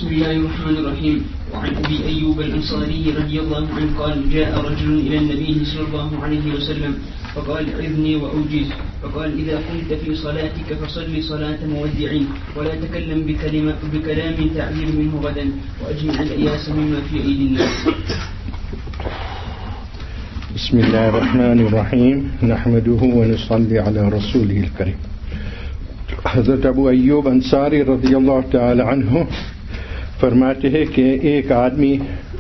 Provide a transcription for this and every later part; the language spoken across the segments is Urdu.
بسم الله الرحمن الرحيم. وعن أبي أيوب الأنصاري رضي الله عنه قال جاء رجل إلى النبي صلى الله عليه وسلم فقال عظني وأوجز، فقال إذا قمت في صلاتك فصل صلاة مودع ولا تكلم بكلام تعبير منه غدا وأجمع الإياس مما في أيدي الناس. بسم الله الرحمن الرحیم نحمده ونصلي على رسوله الكريم. حضرت ابو ایوب انصاری رضی اللہ تعالی عنہ فرماتے ہیں کہ ایک آدمی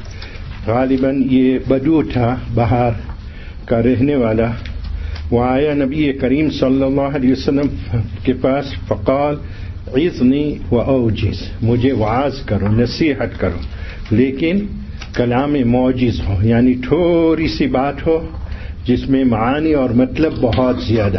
غالباً یہ بدو تھا، باہر کا رہنے والا، وہ آیا نبی کریم صلی اللہ علیہ وسلم کے پاس، فقال عظنی و اوجز، مجھے وعظ کرو، نصیحت کرو، لیکن کلام معجز ہو، یعنی تھوڑی سی بات ہو جس میں معانی اور مطلب بہت زیادہ.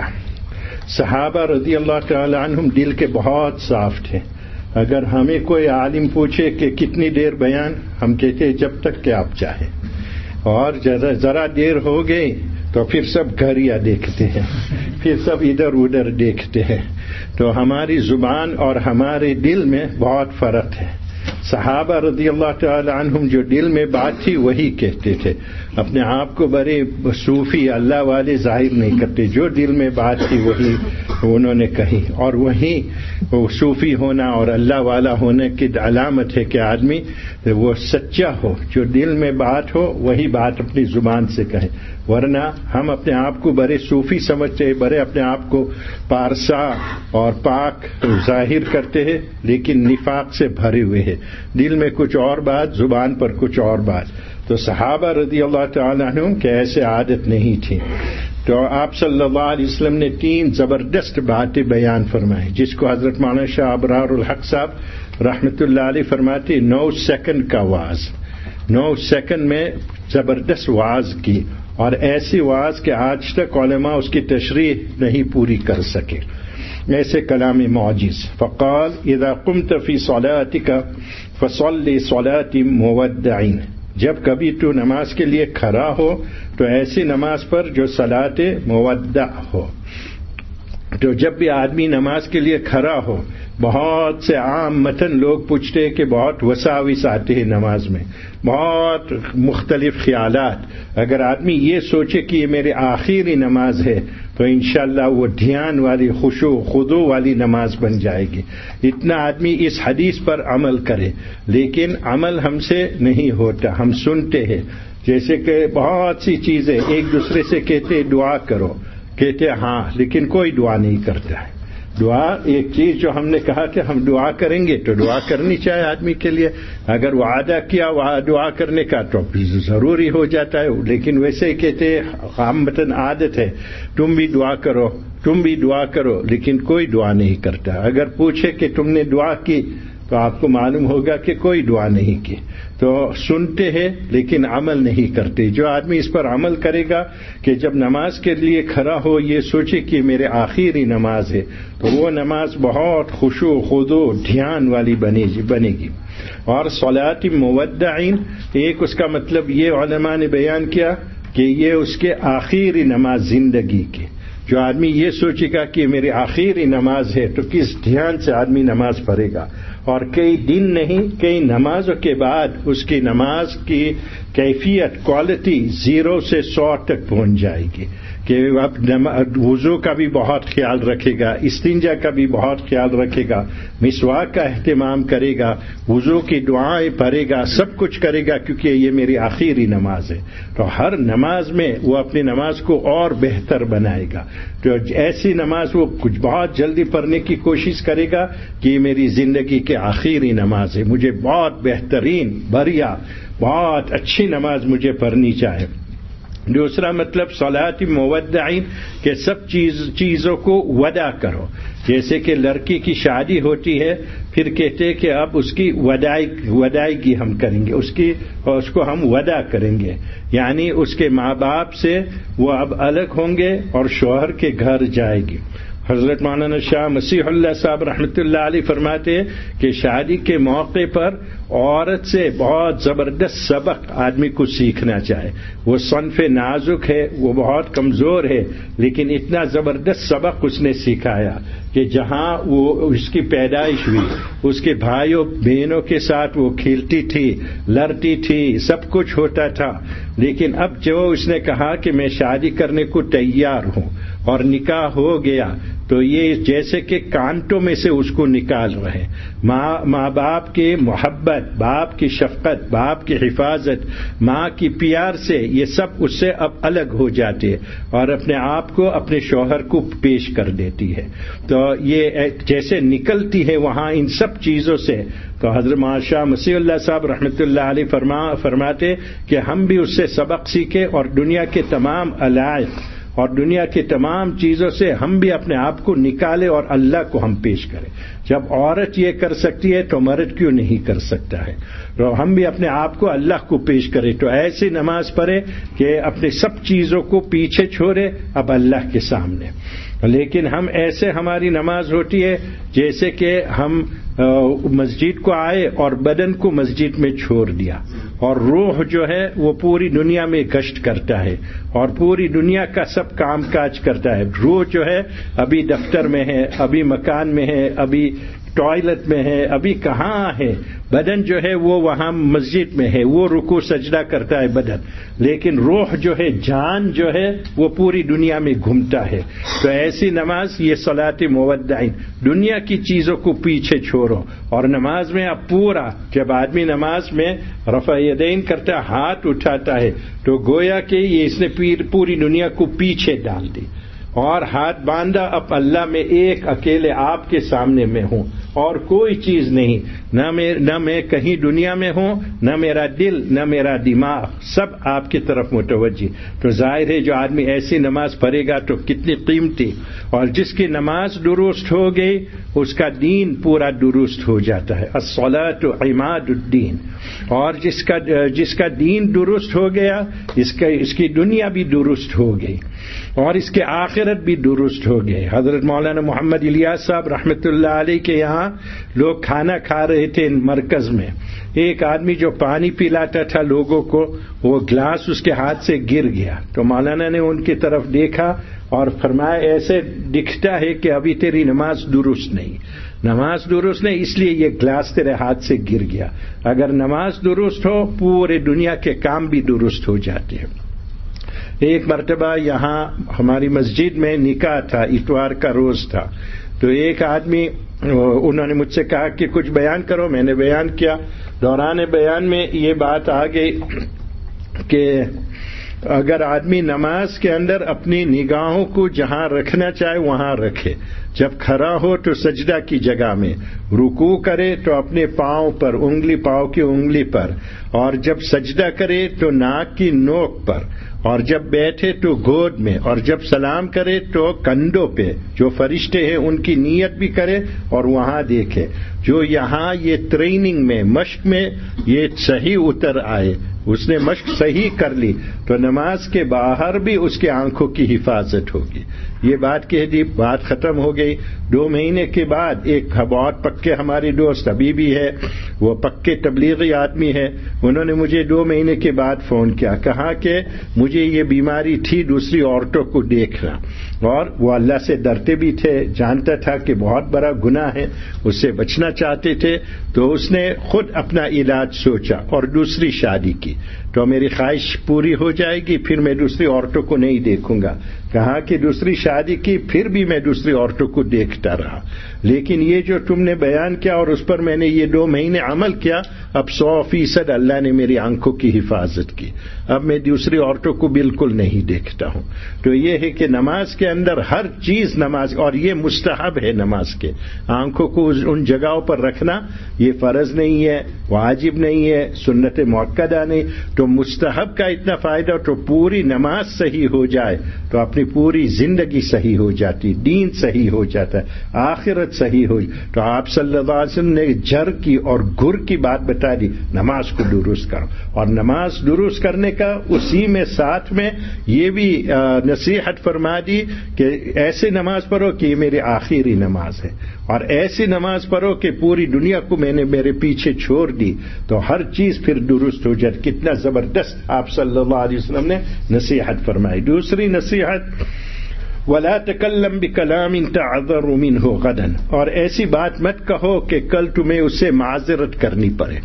صحابہ رضی اللہ تعالی عنہم دل کے بہت صاف تھے. اگر ہمیں کوئی عالم پوچھے کہ کتنی دیر بیان، ہم کہتے جب تک کہ آپ چاہیں، اور ذرا دیر ہو گئی تو پھر سب گھریا دیکھتے ہیں، پھر سب ادھر ادھر دیکھتے ہیں. تو ہماری زبان اور ہمارے دل میں بہت فرق ہے. صحابہ رضی اللہ تعالی عنہم جو دل میں بات تھی وہی کہتے تھے، اپنے آپ کو بڑے صوفی اللہ والے ظاہر نہیں کرتے، جو دل میں بات تھی وہی انہوں نے کہی. اور وہی صوفی ہونا اور اللہ والا ہونے کی علامت ہے کہ آدمی وہ سچا ہو، جو دل میں بات ہو وہی بات اپنی زبان سے کہے. ورنہ ہم اپنے آپ کو بڑے صوفی سمجھتے ہیں، بڑے اپنے آپ کو پارسا اور پاک ظاہر کرتے ہیں، لیکن نفاق سے بھرے ہوئے ہیں، دل میں کچھ اور بات، زبان پر کچھ اور بات. تو صحابہ رضی اللہ تعالی عنہم کے ایسے عادت نہیں تھی. تو آپ صلی اللہ علیہ وسلم نے 3 زبردست باتیں بیان فرمائی، جس کو حضرت مولانا شاہ ابرار الحق صاحب رحمۃ اللہ علیہ فرماتے 9 سیکنڈ کا واز، 9 سیکنڈ میں زبردست واز کی، اور ایسی واز کہ آج تک علماء اس کی تشریح نہیں پوری کر سکے. ایسے کلام معجز. فقال اذا قمت فی صلاتک فصلی صلاة مودع، جب کبھی تو نماز کے لیے کھڑا ہو تو ایسی نماز پر جو صلاۃ مودع ہو. تو جب بھی آدمی نماز کے لیے کھڑا ہو، بہت سے عام متن لوگ پوچھتے ہیں کہ بہت وساوس آتے ہیں نماز میں، بہت مختلف خیالات. اگر آدمی یہ سوچے کہ یہ میری آخری نماز ہے تو انشاءاللہ وہ دھیان والی، خشوع خضوع والی نماز بن جائے گی. اتنا آدمی اس حدیث پر عمل کرے، لیکن عمل ہم سے نہیں ہوتا. ہم سنتے ہیں، جیسے کہ بہت سی چیزیں ایک دوسرے سے کہتے دعا کرو، کہتے ہاں، لیکن کوئی دعا نہیں کرتا ہے. دعا ایک چیز جو ہم نے کہا کہ ہم دعا کریں گے تو دعا کرنی چاہے آدمی کے لیے. اگر وعدہ کیا دعا کرنے کا تو ضروری ہو جاتا ہے، لیکن ویسے ہی کہتے عامتاً عادت ہے تم بھی دعا کرو، تم بھی دعا کرو، لیکن کوئی دعا نہیں کرتا. اگر پوچھے کہ تم نے دعا کی تو آپ کو معلوم ہوگا کہ کوئی دعا نہیں کی. تو سنتے ہیں لیکن عمل نہیں کرتے. جو آدمی اس پر عمل کرے گا کہ جب نماز کے لیے کھڑا ہو یہ سوچے کہ میرے آخری نماز ہے، تو وہ نماز بہت خشوع خضوع دھیان والی بنے گی. اور صلاۃ مودعین، ایک اس کا مطلب یہ علماء نے بیان کیا کہ یہ اس کے آخری نماز زندگی کی. جو آدمی یہ سوچے گا کہ میری آخری نماز ہے تو کس دھیان سے آدمی نماز پڑھے گا. اور کئی دن نہیں، کئی نمازوں کے بعد اس کی نماز کی کیفیت، کوالٹی 0 سے 100 تک پہنچ جائے گی. کہ اب وضو کا بھی بہت خیال رکھے گا، استنجا کا بھی بہت خیال رکھے گا، مسواک کا اہتمام کرے گا، وضو کی دعائیں پڑھے گا، سب کچھ کرے گا، کیونکہ یہ میری آخری نماز ہے. تو ہر نماز میں وہ اپنی نماز کو اور بہتر بنائے گا. تو ایسی نماز وہ کچھ بہت جلدی پڑھنے کی کوشش کرے گا کہ یہ میری زندگی کی آخری نماز ہے، مجھے بہت بہترین، بڑھیا، بہت اچھی نماز مجھے پڑھنی چاہے. دوسرا مطلب صلاۃ مودعین کہ سب چیزوں کو وعدہ کرو. جیسے کہ لڑکی کی شادی ہوتی ہے، پھر کہتے کہ اب اس کی ودائیگی ہم کریں گے، اس کو ہم وعدہ کریں گے، یعنی اس کے ماں باپ سے وہ اب الگ ہوں گے اور شوہر کے گھر جائے گی. حضرت مولانا شاہ مسیح اللہ صاحب رحمۃ اللہ علیہ فرماتے ہیں کہ شادی کے موقع پر عورت سے بہت زبردست سبق آدمی کو سیکھنا چاہے. وہ صنف نازک ہے، وہ بہت کمزور ہے، لیکن اتنا زبردست سبق اس نے سکھایا کہ جہاں وہ اس کی پیدائش ہوئی اس کے بھائیوں بہنوں کے ساتھ وہ کھیلتی تھی، لڑتی تھی، سب کچھ ہوتا تھا، لیکن اب جو اس نے کہا کہ میں شادی کرنے کو تیار ہوں اور نکاح ہو گیا، تو یہ جیسے کہ کانٹوں میں سے اس کو نکال رہے. ماں باپ کی محبت، باپ کی شفقت، باپ کی حفاظت، ماں کی پیار سے یہ سب اس سے اب الگ ہو جاتی ہے اور اپنے آپ کو اپنے شوہر کو پیش کر دیتی ہے. تو یہ جیسے نکلتی ہے وہاں ان سب چیزوں سے. تو حضرت مولانا شاہ مسیح اللہ صاحب رحمۃ اللہ علیہ فرماتے کہ ہم بھی اس سے سبق سیکھیں اور دنیا کے تمام علائق اور دنیا کی تمام چیزوں سے ہم بھی اپنے آپ کو نکالیں اور اللہ کو ہم پیش کریں. جب عورت یہ کر سکتی ہے تو مرد کیوں نہیں کر سکتا ہے؟ تو ہم بھی اپنے آپ کو اللہ کو پیش کریں. تو ایسی نماز پڑھے کہ اپنے سب چیزوں کو پیچھے چھوڑے اب اللہ کے سامنے. لیکن ہم ایسے ہماری نماز ہوتی ہے جیسے کہ ہم مسجد کو آئے اور بدن کو مسجد میں چھوڑ دیا اور روح جو ہے وہ پوری دنیا میں گشت کرتا ہے اور پوری دنیا کا سب کام کاج کرتا ہے. روح جو ہے ابھی دفتر میں ہے، ابھی مکان میں ہے، ابھی ٹوائلٹ میں ہے، ابھی کہاں ہے. بدن جو ہے وہ وہاں مسجد میں ہے، وہ رکوع سجدہ کرتا ہے بدن، لیکن روح جو ہے، جان جو ہے وہ پوری دنیا میں گھومتا ہے. تو ایسی نماز یہ صلاۃ مودعین، دنیا کی چیزوں کو پیچھے چھوڑو. اور نماز میں اب پورا جب آدمی نماز میں رفع یدین کرتا ہے، ہاتھ اٹھاتا ہے، تو گویا کہ یہ اس نے پوری دنیا کو پیچھے ڈال دی اور ہاتھ باندھا اب اللہ میں ایک اکیلے آپ کے سامنے میں ہوں اور کوئی چیز نہیں، نہ میں کہیں دنیا میں ہوں، نہ میرا دل، نہ میرا دماغ، سب آپ کی طرف متوجہ. تو ظاہر ہے جو آدمی ایسی نماز پڑھے گا تو کتنی قیمتی. اور جس کی نماز درست ہو گئی اس کا دین پورا درست ہو جاتا ہے. الصلاۃ عماد الدین. اور جس کا دین درست ہو گیا اس کی دنیا بھی درست ہو گئی اور اس کے آخرت بھی درست ہو گئے. حضرت مولانا محمد الیاس صاحب رحمۃ اللہ علیہ کے یہاں لوگ کھانا کھا رہے تھے مرکز میں. ایک آدمی جو پانی پلاتا تھا لوگوں کو، وہ گلاس اس کے ہاتھ سے گر گیا. تو مولانا نے ان کی طرف دیکھا اور فرمایا ایسے دکھتا ہے کہ ابھی تیری نماز درست نہیں. نماز درست نہیں اس لیے یہ گلاس تیرے ہاتھ سے گر گیا. اگر نماز درست ہو پورے دنیا کے کام بھی درست ہو جاتے ہیں. ایک مرتبہ یہاں ہماری مسجد میں نکاح تھا، اتوار کا روز تھا. تو ایک آدمی انہوں نے مجھ سے کہا کہ کچھ بیان کرو. میں نے بیان کیا. دوران بیان میں یہ بات آ گئی کہ اگر آدمی نماز کے اندر اپنی نگاہوں کو جہاں رکھنا چاہے وہاں رکھے، جب کھڑا ہو تو سجدہ کی جگہ میں، رکوع کرے تو اپنے پاؤں پر، پاؤں کی انگلی پر، اور جب سجدہ کرے تو ناک کی نوک پر، اور جب بیٹھے تو گود میں، اور جب سلام کرے تو کندھوں پہ. جو فرشتے ہیں ان کی نیت بھی کرے اور وہاں دیکھے. جو یہاں یہ ٹریننگ میں، مشق میں یہ صحیح اتر آئے، اس نے مشق صحیح کر لی، تو نماز کے باہر بھی اس کی آنکھوں کی حفاظت ہوگی. یہ بات کہہ دی، بات ختم ہو گئی. 2 مہینے کے بعد ایک بہت پکے ہمارے دوست ابھی بھی ہے، وہ پکے تبلیغی آدمی ہے، انہوں نے مجھے 2 مہینے کے بعد فون کیا، کہا کہ مجھے یہ بیماری تھی دوسری عورتوں کو دیکھنا، اور وہ اللہ سے ڈرتے بھی تھے، جانتا تھا کہ بہت بڑا گناہ ہے، اس سے بچنا چاہتے تھے. تو اس نے خود اپنا علاج سوچا اور دوسری شادی کی. تو میری خواہش پوری ہو جائے گی، پھر میں دوسری عورتوں کو نہیں دیکھوں گا. کہا کہ دوسری شادی کی، پھر بھی میں دوسری عورتوں کو دیکھتا رہا. لیکن یہ جو تم نے بیان کیا اور اس پر میں نے یہ 2 مہینے عمل کیا، اب 100% اللہ نے میری آنکھوں کی حفاظت کی. اب میں دوسری عورتوں کو بالکل نہیں دیکھتا ہوں. تو یہ ہے کہ نماز کے اندر ہر چیز نماز، اور یہ مستحب ہے نماز کے. آنکھوں کو ان جگہوں پر رکھنا یہ فرض نہیں ہے، واجب نہیں ہے، سنت مؤکدہ نہیں. تو مستحب کا اتنا فائدہ، تو پوری نماز صحیح ہو جائے تو اپنی پوری زندگی صحیح ہو جاتی، دین صحیح ہو جاتا ہے، آخرت صحیح ہوئی. تو آپ صلی اللہ علیہ وسلم نے جر کی اور گر کی بات بتا دی، نماز کو درست کرو. اور نماز درست کرنے کا اسی میں ساتھ میں یہ بھی نصیحت فرما دی کہ ایسی نماز پڑھو کہ یہ میری آخری نماز ہے، اور ایسی نماز پڑھو کہ پوری دنیا کو میں نے میرے پیچھے چھوڑ دی، تو ہر چیز پھر درست ہو جائے. کتنا زبردست آپ صلی اللہ علیہ وسلم نے نصیحت فرمائی. دوسری نصیحت ولا تکلم بکلام تعذر منہ غدا، اور ایسی بات مت کہو کہ کل تمہیں اس سے معذرت کرنی پڑے.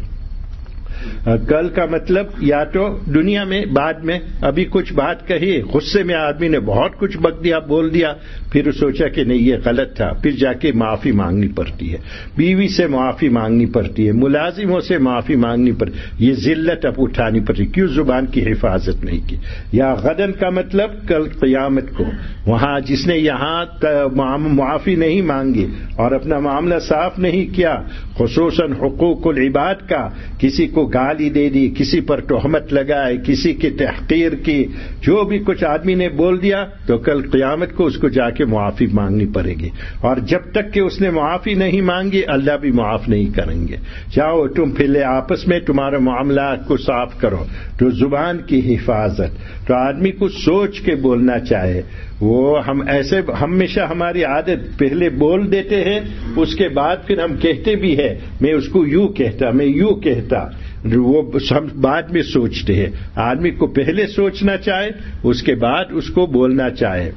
کل کا مطلب یا تو دنیا میں بعد میں ابھی کچھ بات کہی، غصے میں آدمی نے بہت کچھ بک دیا، بول دیا، پھر سوچا کہ نہیں یہ غلط تھا، پھر جا کے معافی مانگنی پڑتی ہے، بیوی سے معافی مانگنی پڑتی ہے، ملازموں سے معافی مانگنی پڑتی ہے، یہ ذلت اب اٹھانی پڑتی، کیوں زبان کی حفاظت نہیں کی. یا غدن کا مطلب کل قیامت کو، وہاں جس نے یہاں معافی نہیں مانگی اور اپنا معاملہ صاف نہیں کیا، خصوصاً حقوق العباد کا، کسی کو گالی دے دی، کسی پر تہمت لگائے، کسی کی تحقیر کی، جو بھی کچھ آدمی نے بول دیا، تو کل قیامت کو اس کو جا کے معافی مانگنی پڑے گی. اور جب تک کہ اس نے معافی نہیں مانگی اللہ بھی معاف نہیں کریں گے. چاہو تم پھر آپس میں تمہارے معاملات کو صاف کرو. تو زبان کی حفاظت، تو آدمی کو سوچ کے بولنا چاہے. وہ ہم ایسے ہمیشہ ہماری عادت پہلے بول دیتے ہیں، اس کے بعد پھر ہم کہتے بھی ہیں میں اس کو یوں کہتا، میں یوں کہتا، وہ ہم بعد میں سوچتے ہیں. آدمی کو پہلے سوچنا چاہے، اس کے بعد اس کو بولنا چاہے.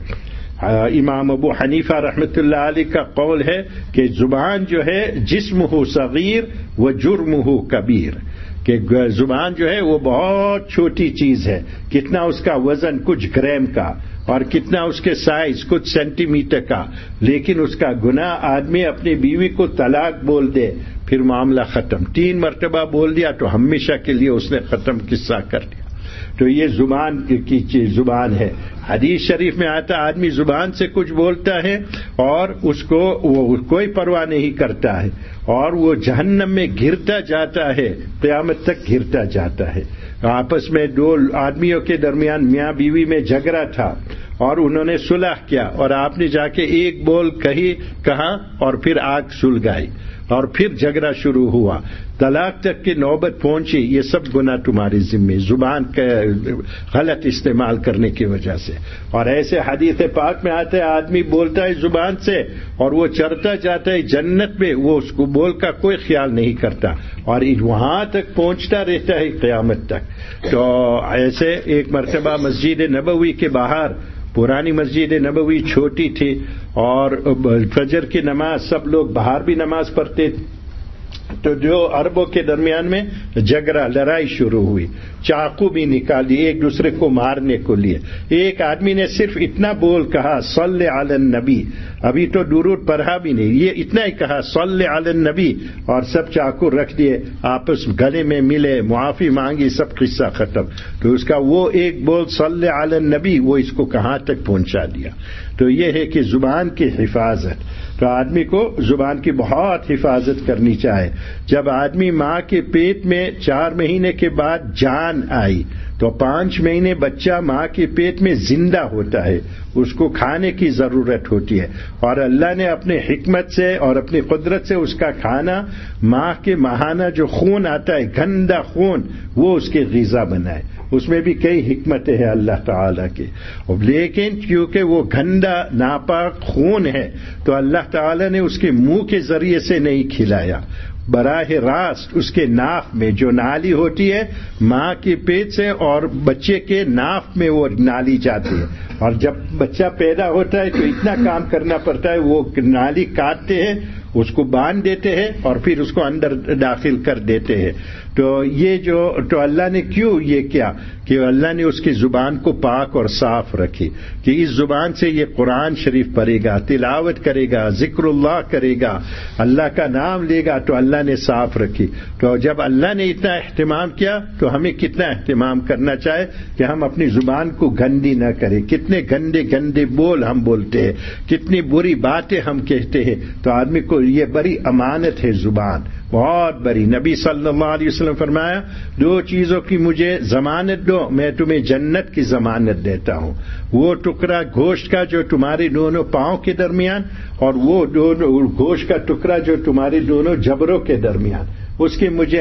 امام ابو حنیفہ رحمۃ اللہ علیہ کا قول ہے کہ زبان جو ہے جسمہ صغیر و جرمہ کبیر، کہ زبان جو ہے وہ بہت چھوٹی چیز ہے، کتنا اس کا وزن کچھ گرام کا اور کتنا اس کے سائز کچھ سینٹی میٹر کا، لیکن اس کا گناہ آدمی اپنی بیوی کو طلاق بول دے، پھر معاملہ ختم. 3 مرتبہ بول دیا تو ہمیشہ کے لیے اس نے ختم قصہ کر دیا. تو یہ زبان کی چیز زبان ہے. حدیث شریف میں آتا آدمی زبان سے کچھ بولتا ہے اور اس کو وہ کوئی پرواہ نہیں کرتا ہے اور وہ جہنم میں گرتا جاتا ہے، قیامت تک گرتا جاتا ہے. آپس میں 2 آدمیوں کے درمیان میاں بیوی میں جھگڑا تھا اور انہوں نے صلح کیا اور آپ نے جا کے ایک بول کہا اور پھر آگ سلگائی اور پھر جھگڑا شروع ہوا، طلاق تک کی نوبت پہنچی. یہ سب گناہ تمہاری ذمہ، زبان کا غلط استعمال کرنے کی وجہ سے. اور ایسے حدیث پاک میں آتا ہے آدمی بولتا ہے زبان سے اور وہ چڑھتا جاتا ہے جنت میں، وہ اس کو بول کا کوئی خیال نہیں کرتا اور وہاں تک پہنچتا رہتا ہے قیامت تک. تو ایسے ایک مرتبہ مسجد نبوی کے باہر، پرانی مسجد نبوی چھوٹی تھی اور فجر کی نماز سب لوگ باہر بھی نماز پڑھتے، تو جو عربوں کے درمیان میں جھگڑا لڑائی شروع ہوئی، چاقو بھی نکالی ایک دوسرے کو مارنے کو لیے. ایک آدمی نے صرف اتنا بول کہا صلی علی النبی، ابھی تو درود پڑھا بھی نہیں، یہ اتنا ہی کہا صلی علی النبی اور سب چاقو رکھ دیے، آپس گلے میں ملے، معافی مانگی، سب قصہ ختم. تو اس کا وہ ایک بول صلی علی النبی وہ اس کو کہاں تک پہنچا دیا. تو یہ ہے کہ زبان کی حفاظت. تو آدمی کو زبان کی بہت حفاظت کرنی چاہے. جب آدمی ماں کے پیٹ میں 4 مہینے کے بعد جان آئی تو 5 مہینے بچہ ماں کے پیٹ میں زندہ ہوتا ہے، اس کو کھانے کی ضرورت ہوتی ہے اور اللہ نے اپنے حکمت سے اور اپنی قدرت سے اس کا کھانا، ماں کے ماہانہ جو خون آتا ہے گندا خون، وہ اس کی غذا بنائے. اس میں بھی کئی حکمتیں ہیں اللہ تعالیٰ کی، لیکن کیونکہ وہ گندا ناپاک خون ہے تو اللہ تعالیٰ نے اس کے منہ کے ذریعے سے نہیں کھلایا، براہ راست اس کے ناف میں جو نالی ہوتی ہے ماں کے پیٹ سے اور بچے کے ناف میں وہ نالی جاتی ہے. اور جب بچہ پیدا ہوتا ہے تو اتنا کام کرنا پڑتا ہے، وہ نالی کاٹتے ہیں، اس کو باندھ دیتے ہیں اور پھر اس کو اندر داخل کر دیتے ہیں. تو یہ تو اللہ نے کیوں یہ کیا کہ اللہ نے اس کی زبان کو پاک اور صاف رکھی کہ اس زبان سے یہ قرآن شریف پڑھے گا، تلاوت کرے گا، ذکر اللہ کرے گا، اللہ کا نام لے گا، تو اللہ نے صاف رکھی. تو جب اللہ نے اتنا اہتمام کیا تو ہمیں کتنا اہتمام کرنا چاہے کہ ہم اپنی زبان کو گندی نہ کریں. کتنے گندے گندے بول ہم بولتے ہیں، کتنی بری باتیں ہم کہتے ہیں. تو آدمی کو یہ بڑی امانت ہے زبان، بہت بڑی. نبی صلی اللہ علیہ وسلم فرمایا 2 چیزوں کی مجھے ضمانت دو، میں تمہیں جنت کی ضمانت دیتا ہوں. وہ ٹکڑا گوشت کا جو تمہارے دونوں پاؤں کے درمیان اور وہ گوشت کا ٹکڑا جو تمہارے دونوں جبروں کے درمیان، اس کی مجھے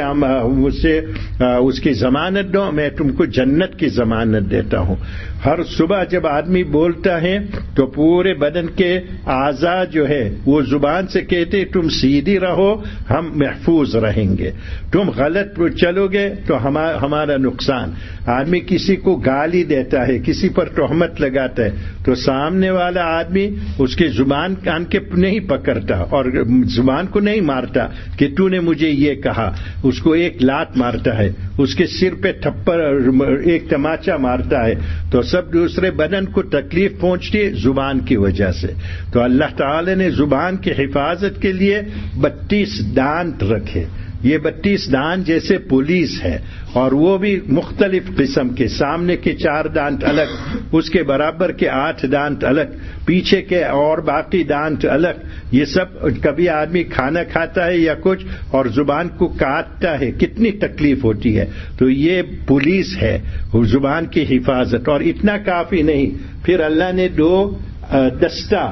اس کی ضمانت دو، میں تم کو جنت کی ضمانت دیتا ہوں. ہر صبح جب آدمی بولتا ہے تو پورے بدن کے اعضاء جو ہے وہ زبان سے کہتے تم سیدھی رہو ہم محفوظ رہیں گے، تم غلط چلو گے تو ہمارا نقصان. آدمی کسی کو گالی دیتا ہے، کسی پر تہمت لگاتا ہے تو سامنے والا آدمی اس کی زبان کان کے نہیں پکڑتا اور زبان کو نہیں مارتا کہ تو نے مجھے یہ کہا، اس کو ایک لات مارتا ہے، اس کے سر پہ تھپڑ ایک تماچا مارتا ہے، تو سب دوسرے بدن کو تکلیف پہنچتی ہے زبان کی وجہ سے. تو اللہ تعالی نے زبان کی حفاظت کے لیے 32 دانت رکھے. یہ 32 دانت جیسے پولیس ہے، اور وہ بھی مختلف قسم کے، سامنے کے 4 دانت الگ، اس کے برابر کے 8 دانت الگ، پیچھے کے اور باقی دانت الگ. یہ سب کبھی آدمی کھانا کھاتا ہے یا کچھ اور زبان کو کاٹتا ہے، کتنی تکلیف ہوتی ہے. تو یہ پولیس ہے زبان کی حفاظت. اور اتنا کافی نہیں، پھر اللہ نے 2 دستہ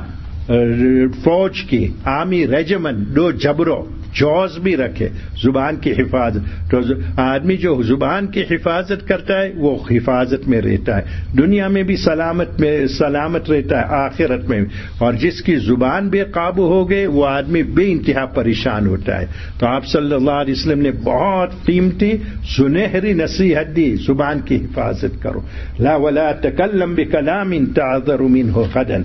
فوج کی آرمی ریجمنٹ، 2 جبرو جوز بھی رکھے زبان کی حفاظت. تو آدمی جو زبان کی حفاظت کرتا ہے وہ حفاظت میں رہتا ہے، دنیا میں بھی سلامت رہتا ہے، آخرت میں بھی. اور جس کی زبان بے قابو ہو گئے وہ آدمی بے انتہا پریشان ہوتا ہے. تو آپ صلی اللہ علیہ وسلم نے بہت قیمتی سنہری نصیحت دی، زبان کی حفاظت کرو. لا ولا تکلم بکلام تعذر منہ غدا.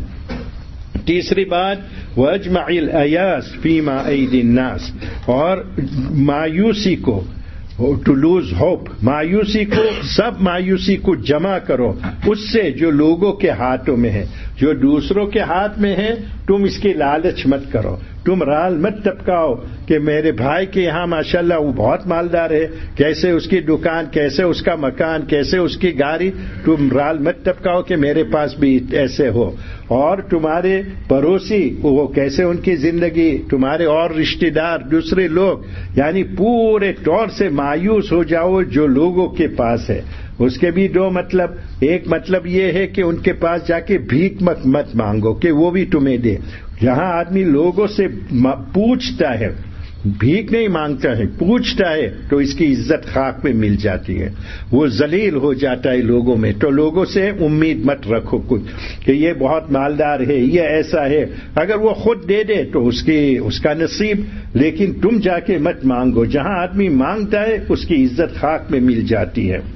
تیسری بات وَأَجْمَعِ الْأَيَاسِ فِيمَا أَيْدِي النَّاسِ، اور مایوسی کو، ٹو لوز ہوپ، مایوسی کو، سب مایوسی کو جمع کرو اس سے جو لوگوں کے ہاتھوں میں ہے. جو دوسروں کے ہاتھ میں ہے تم اس کی لالچ مت کرو، تم رال مت ٹپکاؤ کہ میرے بھائی کے یہاں ماشاءاللہ وہ بہت مالدار ہے، کیسے اس کی دکان، کیسے اس کا مکان، کیسے اس کی گاڑی. تم رال مت ٹپکاؤ کہ میرے پاس بھی ایسے ہو. اور تمہارے پڑوسی وہ کیسے ان کی زندگی، تمہارے اور رشتہ دار دوسرے لوگ، یعنی پورے طور سے مایوس ہو جاؤ جو لوگوں کے پاس ہے. اس کے بھی 2 مطلب. ایک مطلب یہ ہے کہ ان کے پاس جا کے بھیک مت مانگو کہ وہ بھی تمہیں دے. جہاں آدمی لوگوں سے پوچھتا ہے، بھیک نہیں مانگتا ہے، پوچھتا ہے، تو اس کی عزت خاک میں مل جاتی ہے، وہ ذلیل ہو جاتا ہے لوگوں میں. تو لوگوں سے امید مت رکھو کچھ کہ یہ بہت مالدار ہے، یہ ایسا ہے. اگر وہ خود دے دے تو اس کا نصیب، لیکن تم جا کے مت مانگو. جہاں آدمی مانگتا ہے اس کی عزت خاک میں مل جاتی ہے.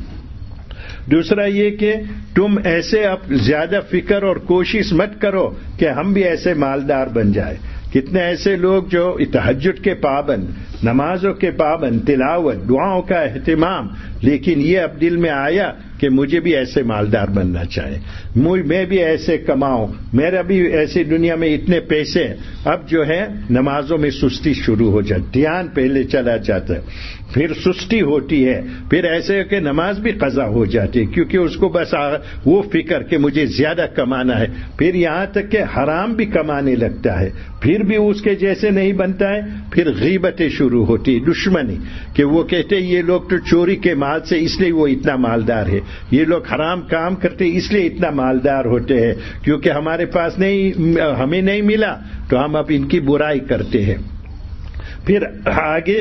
دوسرا یہ کہ تم ایسے اب زیادہ فکر اور کوشش مت کرو کہ ہم بھی ایسے مالدار بن جائے. کتنے ایسے لوگ جو تہجد کے پابند، نمازوں کے پابند، تلاوت، دعاؤں کا اہتمام، لیکن یہ اب دل میں آیا کہ مجھے بھی ایسے مالدار بننا چاہے، میں بھی ایسے کماؤں، میرا بھی ایسی دنیا میں اتنے پیسے. اب جو ہے نمازوں میں سستی شروع ہو جاتی، دھیان پہلے چلا جاتا ہے، پھر سستی ہوتی ہے، پھر ایسے کہ نماز بھی قضا ہو جاتی ہے کیونکہ اس کو بس وہ فکر کہ مجھے زیادہ کمانا ہے. پھر یہاں تک کہ حرام بھی کمانے لگتا ہے، پھر بھی اس کے جیسے نہیں بنتا ہے. پھر غیبتیں شروع ہوتی، دشمنی، کہ وہ کہتے ہیں یہ لوگ تو چوری کے مال سے اس لیے وہ اتنا مالدار ہے، یہ لوگ حرام کام کرتے اس لیے اتنا مالدار ہوتے ہیں، کیونکہ ہمارے پاس نہیں، ہمیں نہیں ملا تو ہم اب ان کی برائی کرتے ہیں. پھر آگے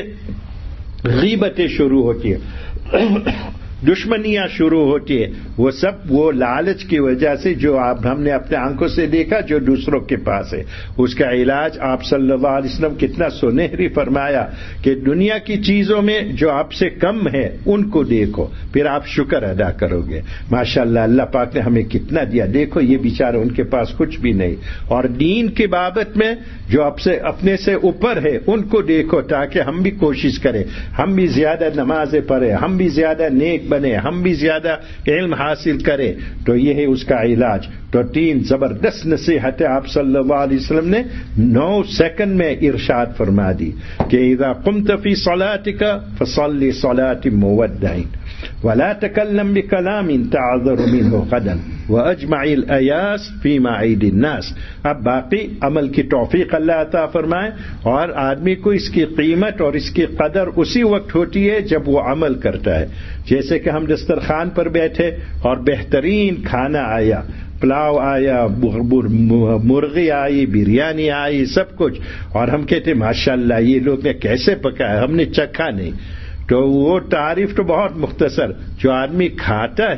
غیبتیں شروع ہوتی ہیں، دشمنیاں شروع ہوتی ہے. وہ سب وہ لالچ کی وجہ سے جو ہم نے اپنے آنکھوں سے دیکھا جو دوسروں کے پاس ہے. اس کا علاج آپ صلی اللہ علیہ وسلم کتنا سنہری فرمایا کہ دنیا کی چیزوں میں جو آپ سے کم ہے ان کو دیکھو، پھر آپ شکر ادا کرو گے. ماشاءاللہ اللہ پاک نے ہمیں کتنا دیا، دیکھو یہ بیچارے ان کے پاس کچھ بھی نہیں. اور دین کی بابت میں جو آپ سے اپنے سے اوپر ہے ان کو دیکھو تاکہ ہم بھی کوشش کریں، ہم بھی زیادہ نمازیں پڑھیں، ہم بھی زیادہ نیک بنے، ہم بھی زیادہ علم حاصل کریں. تو یہ ہے اس کا علاج. تو 3 زبردست نصیحتیں آپ صلی اللہ علیہ وسلم نے 9 سیکنڈ میں ارشاد فرما دی کہ اذا قمت فی صلاتک فصلی صلاة مودعین ولا تکلم بکلام تعذر منہ غدا واجمع الایاس فیما ایدی الناس. اب باقی عمل کی توفیق اللہ عطا فرمائے، اور آدمی کو اس کی قیمت اور اس کی قدر اسی وقت ہوتی ہے جب وہ عمل کرتا ہے. جیسے کہ ہم دسترخوان پر بیٹھے اور بہترین کھانا آیا، پلاؤ آیا، مرغی آئی، بریانی آئی، سب کچھ، اور ہم کہتے ماشاءاللہ یہ لوگ نے کیسے پکایا، ہم نے چکھا نہیں. تو وہ تعریف تو بہت مختصر، جو آدمی کھاتا ہے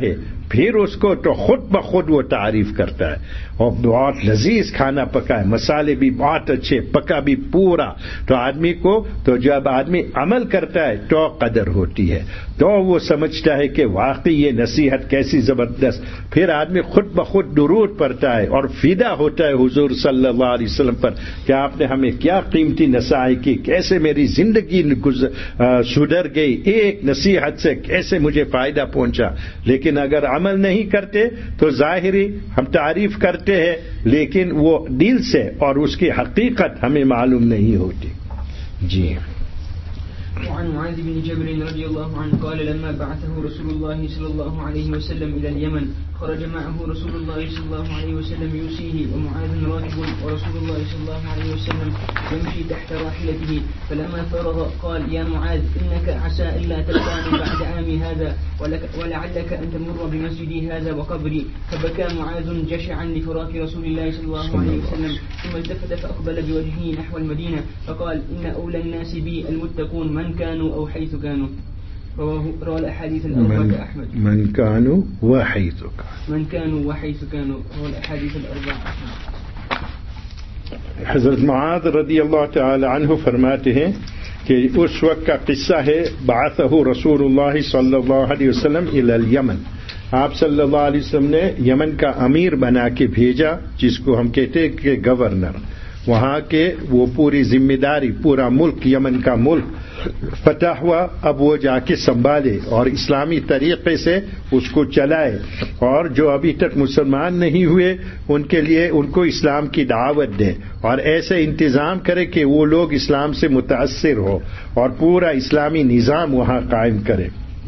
پھر اس کو تو خود بخود وہ تعریف کرتا ہے اور بہت لذیذ کھانا پکا ہے, مسالے بھی بہت اچھے, پکا بھی پورا. تو آدمی کو تو جب آدمی عمل کرتا ہے تو قدر ہوتی ہے, تو وہ سمجھتا ہے کہ واقعی یہ نصیحت کیسی زبردست. پھر آدمی خود بخود درود پڑھتا ہے اور فدا ہوتا ہے حضور صلی اللہ علیہ وسلم پر کہ آپ نے ہمیں کیا قیمتی نصیحت کی, کیسے میری زندگی سدھر گئی, ایک نصیحت سے کیسے مجھے فائدہ پہنچا. لیکن اگر عمل نہیں کرتے تو ظاہری ہم تعریف کرتے ہیں لیکن وہ دل سے اور اس کی حقیقت ہمیں معلوم نہیں ہوتی. جی. وعن معاذ بن جبل رضي الله عنه قال لما بعثه رسول الله صلى الله عليه وسلم إلى اليمن خرج معه رسول الله صلى الله عليه وسلم يوصيه ومعاذ راكب ورسول الله صلى الله عليه وسلم يمشي تحت راحلته. فلما فرغ قال يا معاذ إنك عسى ألا تلقاني بعد عامي هذا ولعلك أن تمر بمسجدي هذا وقبري. فبكى معاذ جشعا لفراق رسول الله صلى الله عليه وسلم ثم التفت فأقبل بوجهه نحو المدينة فقال إن أولى الناس بي المتقون من كانوا أو حيث كانوا. روى الأحاديث الأربعة أحمد. من كانوا وحيث كانوا. من كانوا وحيث كانوا. روى الأحاديث الأربعة أحمد. حضرت معاذ رضی اللہ تعالی عنہ فرماتے ہیں کہ اس وقت کا قصہ ہے بعثہ رسول اللہ صلی اللہ علیہ وسلم الی الیمن. آپ صلی اللہ علیہ وسلم نے یمن کا امیر بنا کے بھیجا, جس کو ہم کہتے ہیں کہ گورنر. وہاں کے وہ پوری ذمہ داری, پورا ملک, یمن کا ملک فتح ہوا. اب وہ جا کے سنبھالے اور اسلامی طریقے سے اس کو چلائے, اور جو ابھی تک مسلمان نہیں ہوئے ان کے لیے ان کو اسلام کی دعوت دے, اور ایسے انتظام کرے کہ وہ لوگ اسلام سے متاثر ہو اور پورا اسلامی نظام وہاں قائم کرے.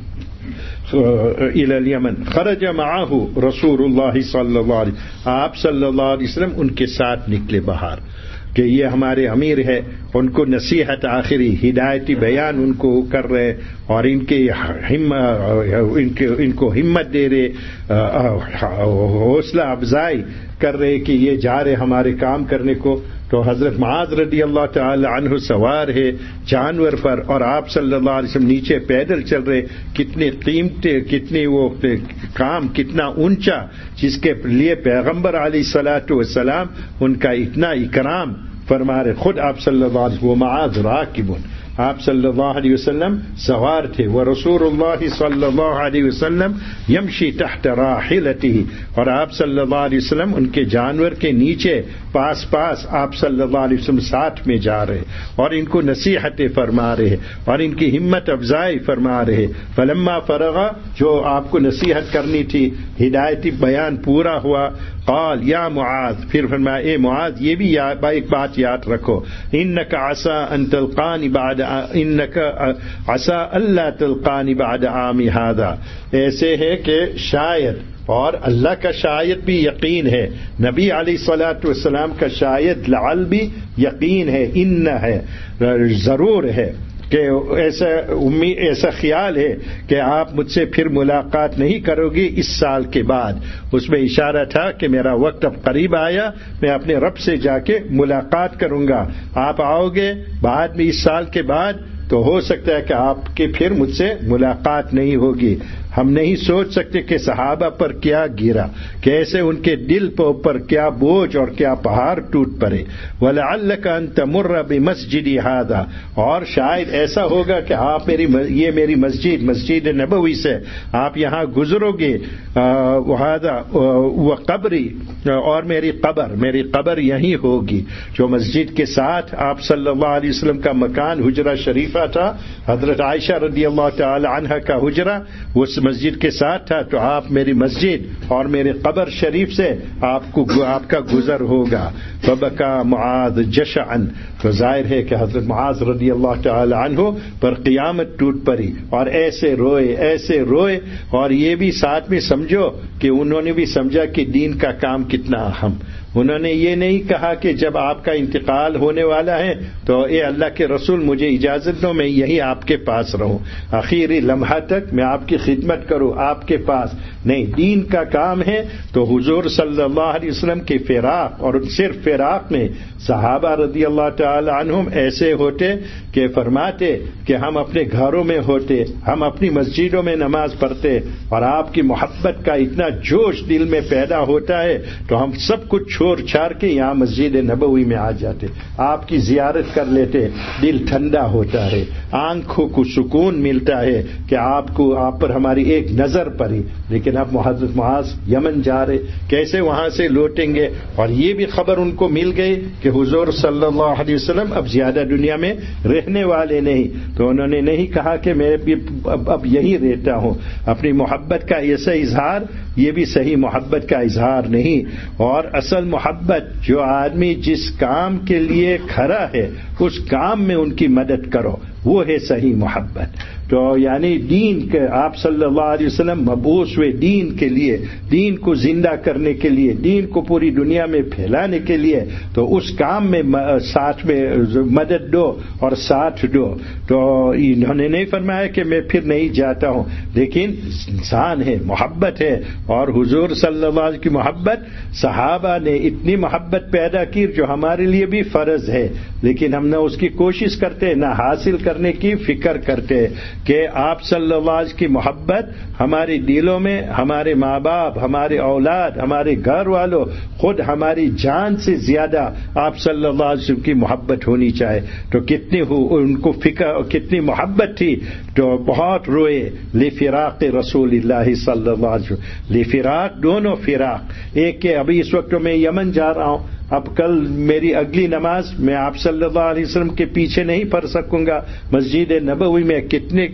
الى الیمن خرج معه رسول اللہ صلی اللہ علیہ وسلم, آپ صلی اللہ علیہ وسلم ان کے ساتھ نکلے باہر کہ یہ ہمارے امیر ہے, ان کو نصیحت آخری ہدایتی بیان ان کو کر رہے اور ان کو ہمت دے رہے, حوصلہ افزائی کر رہے کہ یہ جا رہے ہمارے کام کرنے کو. تو حضرت معاذ رضی اللہ تعالی عنہ سوار ہے جانور پر, اور آپ صلی اللہ علیہ وسلم نیچے پیدل چل رہے. کتنے قیمتی, کتنی وہ کام کتنا اونچا, جس کے لیے پیغمبر علیہ الصلوۃ والسلام ان کا اتنا اکرام فرما رہے. خود آپ صلی اللہ علیہ وسلم معاذ راکب, آپ صلی اللہ علیہ وسلم سوار تھے. ورسول اللہ صلی اللہ علیہ وسلم یمشی تحت راحلته, اور آپ صلی اللہ علیہ وسلم ان کے جانور کے نیچے پاس پاس آپ صلی اللہ علیہ وسلم ساتھ میں جا رہے اور ان کو نصیحتیں فرما رہے اور ان کی ہمت افزائی فرما رہے. فلما فرغا, جو آپ کو نصیحت کرنی تھی, ہدایتی بیان پورا ہوا, قال یا معاذ, پھر فرمایا اے معاذ یہ بھی ایک بات یاد رکھو, انک عسى ان تلقانی بعد انک عسى الا تلقانی بعد عامی هذا. ایسے ہے کہ شاید, اور اللہ کا شاید بھی یقین ہے, نبی علیہ الصلوۃ والسلام کا شاید لعل بھی یقین ہے, ان ہے ضرور ہے کہ ایسا خیال ہے کہ آپ مجھ سے پھر ملاقات نہیں کرو گی اس سال کے بعد. اس میں اشارہ تھا کہ میرا وقت اب قریب آیا, میں اپنے رب سے جا کے ملاقات کروں گا. آپ آؤ گے بعد میں اس سال کے بعد تو ہو سکتا ہے کہ آپ کی پھر مجھ سے ملاقات نہیں ہوگی. ہم نہیں سوچ سکتے کہ صحابہ پر کیا گرا, کیسے ان کے دل پر کیا بوجھ اور کیا پہاڑ ٹوٹ پڑے. وَلَعَلَّكَ أَن تَمُرَّ بِمَسْجِدِ هَذَا, اور شاید ایسا ہوگا کہ آپ یہ میری مسجد نبوی سے آپ یہاں گزرو گے. وَقَبْرِ, اور میری قبر یہیں ہوگی. جو مسجد کے ساتھ آپ صلی اللہ علیہ وسلم کا مکان حجرہ شریفہ تھا, حضرت عائشہ رضی اللہ تعالی عنہا کا حجرہ اس مسجد کے ساتھ تھا, تو آپ میری مسجد اور میرے قبر شریف سے آپ کا گزر ہوگا. فبکا معاذ جشعا, تو ظاہر ہے کہ حضرت معاذ رضی اللہ تعالی عنہ پر قیامت ٹوٹ پڑی اور ایسے روئے. اور یہ بھی ساتھ میں سمجھو کہ انہوں نے بھی سمجھا کہ دین کا کام کتنا اہم, انہوں نے یہ نہیں کہا کہ جب آپ کا انتقال ہونے والا ہے تو اے اللہ کے رسول مجھے اجازت دو میں یہی آپ کے پاس رہوں، آخری لمحہ تک میں آپ کی خدمت کروں آپ کے پاس. نہیں، دین کا کام ہے. تو حضور صلی اللہ علیہ وسلم کے فراق، اور صرف فراق میں صحابہ رضی اللہ تعالی عنہم ایسے ہوتے کہ فرماتے کہ ہم اپنے گھروں میں ہوتے، ہم اپنی مسجدوں میں نماز پڑھتے، اور آپ کی محبت کا اتنا جوش دل میں پیدا ہوتا ہے تو ہم سب کچھ چھوڑ چھاڑ کے یہاں مسجد نبوی میں آ جاتے، آپ کی زیارت کر لیتے. دل ٹھنڈا ہوتا ہے، آنکھوں کو سکون ملتا ہے کہ آپ پر ہماری ایک نظر پڑی. لیکن اب حضرت معاذ یمن جا رہے، کیسے وہاں سے لوٹیں گے؟ اور یہ بھی خبر ان کو مل گئی کہ حضور صلی اللہ علیہ وسلم اب زیادہ دنیا میں رہنے والے نہیں. تو انہوں نے نہیں کہا کہ میں بھی اب یہی رہتا ہوں. اپنی محبت کا ایسا اظہار یہ بھی صحیح محبت کا اظہار نہیں. اور اصل محبت جو آدمی جس کام کے لیے کھڑا ہے اس کام میں ان کی مدد کرو، وہ ہے صحیح محبت. تو یعنی دین کے آپ صلی اللہ علیہ وسلم مبعوث ہوئے دین کے لیے، دین کو زندہ کرنے کے لیے، دین کو پوری دنیا میں پھیلانے کے لیے. تو اس کام میں ساتھ میں مدد دو اور ساتھ دو. تو انہوں نے نہیں فرمایا کہ میں پھر نہیں جاتا ہوں، لیکن انسان ہے، محبت ہے. اور حضور صلی اللہ علیہ وسلم کی محبت صحابہ نے اتنی محبت پیدا کی جو ہمارے لیے بھی فرض ہے، لیکن ہم نہ اس کی کوشش کرتے نہ حاصل کرنے کی فکر کرتے کہ آپ صلی اللہ علیہ وسلم کی محبت ہمارے دلوں میں، ہمارے ماں باپ، ہمارے اولاد، ہمارے گھر والوں، خود ہماری جان سے زیادہ آپ صلی اللہ علیہ وسلم کی محبت ہونی چاہیے. تو کتنی ان کو فکر، کتنی محبت تھی. تو بہت روئے لفراق رسول اللہ صلی اللہ علیہ وسلم. لفراق، دونوں فراق. ایک کہ ابھی اس وقت میں یمن جا رہا ہوں، اب کل میری اگلی نماز میں آپ صلی اللہ علیہ وسلم کے پیچھے نہیں پڑھ سکوں گا. مسجد نبوی میں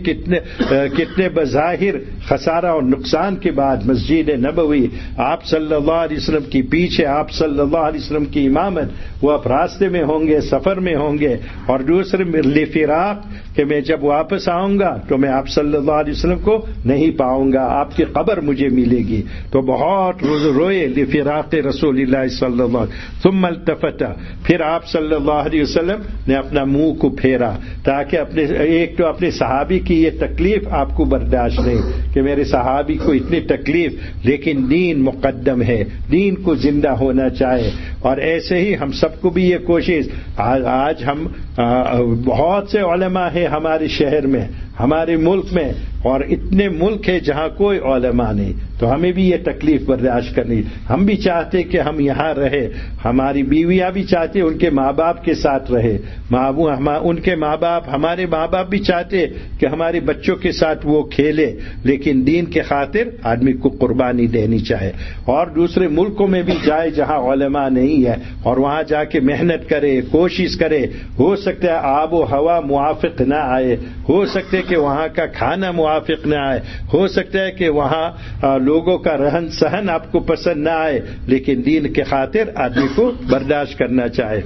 کتنے بظاہر خسارہ اور نقصان کے بعد مسجد نبوی آپ صلی اللہ علیہ وسلم کی پیچھے آپ صلی اللہ علیہ وسلم کی امامت، وہ اب راستے میں ہوں گے، سفر میں ہوں گے. اور دوسرے لفراق کہ میں جب واپس آؤں گا تو میں آپ صلی اللہ علیہ وسلم کو نہیں پاؤں گا، آپ کی قبر مجھے ملے گی. تو بہت روئے لفراق رسول اللہ صلی اللہ علیہ وسلم. ثم التفت، پھر آپ صلی اللہ علیہ وسلم نے اپنا منہ کو پھیرا تاکہ ایک تو اپنے صحابی کی یہ تکلیف آپ کو برداشت نہیں کہ میرے صحابی کو اتنی تکلیف، لیکن دین مقدم ہے، دین کو زندہ ہونا چاہے. اور ایسے ہی ہم سب کو بھی یہ کوشش، آج ہم بہت سے علماء ہیں ہمارے شہر میں، ہمارے ملک میں، اور اتنے ملک ہیں جہاں کوئی علماء نہیں. تو ہمیں بھی یہ تکلیف برداشت کرنی. ہم بھی چاہتے کہ ہم یہاں رہے، ہماری بیویاں بھی چاہتے ان کے ماں باپ کے ساتھ رہے، ان کے ماں باپ، ہمارے ماں باپ بھی چاہتے کہ ہمارے بچوں کے ساتھ وہ کھیلے. لیکن دین کے خاطر آدمی کو قربانی دینی چاہے. اور دوسرے ملکوں میں بھی جائے جہاں علماء نہیں ہے، اور وہاں جا کے محنت کرے، کوشش کرے. ہو سکتا ہے آب و ہوا موافق نہ آئے، ہو سکتا ہے کہ وہاں کا کھانا موافق نہ آئے، ہو سکتا ہے کہ وہاں لوگوں کا رہن سہن آپ کو پسند نہ آئے، لیکن دین کے خاطر آدمی کو برداشت کرنا چاہے.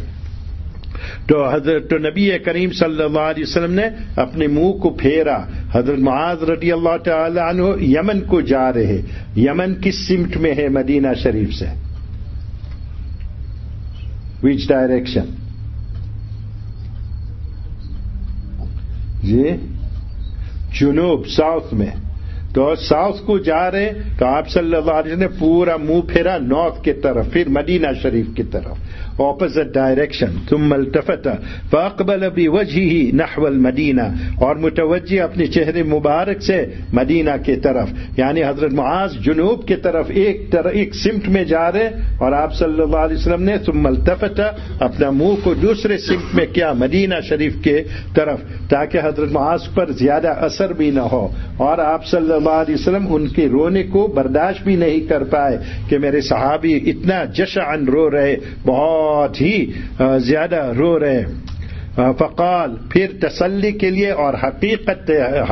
تو حضرت نبی کریم صلی اللہ علیہ وسلم نے اپنے منہ کو پھیرا. حضرت معاذ رضی اللہ تعالی عنہ یمن کو جا رہے. یمن کس سمت میں ہے مدینہ شریف سے؟ Which direction? جی جنوب، ساؤتھ میں. تو ساؤتھ کو جا رہے تو آپ صلی اللہ علیہ وسلم نے پورا منہ پھیرا نارتھ کی طرف، پھر مدینہ شریف کی طرف، اپوزٹ ڈائریکشن. ثم التفت فاقبل بوجهه نحو المدینہ، اور متوجہ اپنے چہرے مبارک سے مدینہ کی طرف. یعنی حضرت معاذ جنوب کی طرف ایک سمت میں جا رہے، اور آپ صلی اللہ علیہ وسلم نے ثم التفت اپنا منہ کو دوسرے سمت میں کیا، مدینہ شریف کے طرف، تاکہ حضرت معاذ پر زیادہ اثر بھی نہ ہو. اور آپ صلی اللہ علیہ وسلم ان کے رونے کو برداشت بھی نہیں کر پائے کہ میرے صحابی اتنا جشعن رو رہے، بہت ہی زیادہ رو رہے. فقال پھر تسلی کے لیے اور حقیقت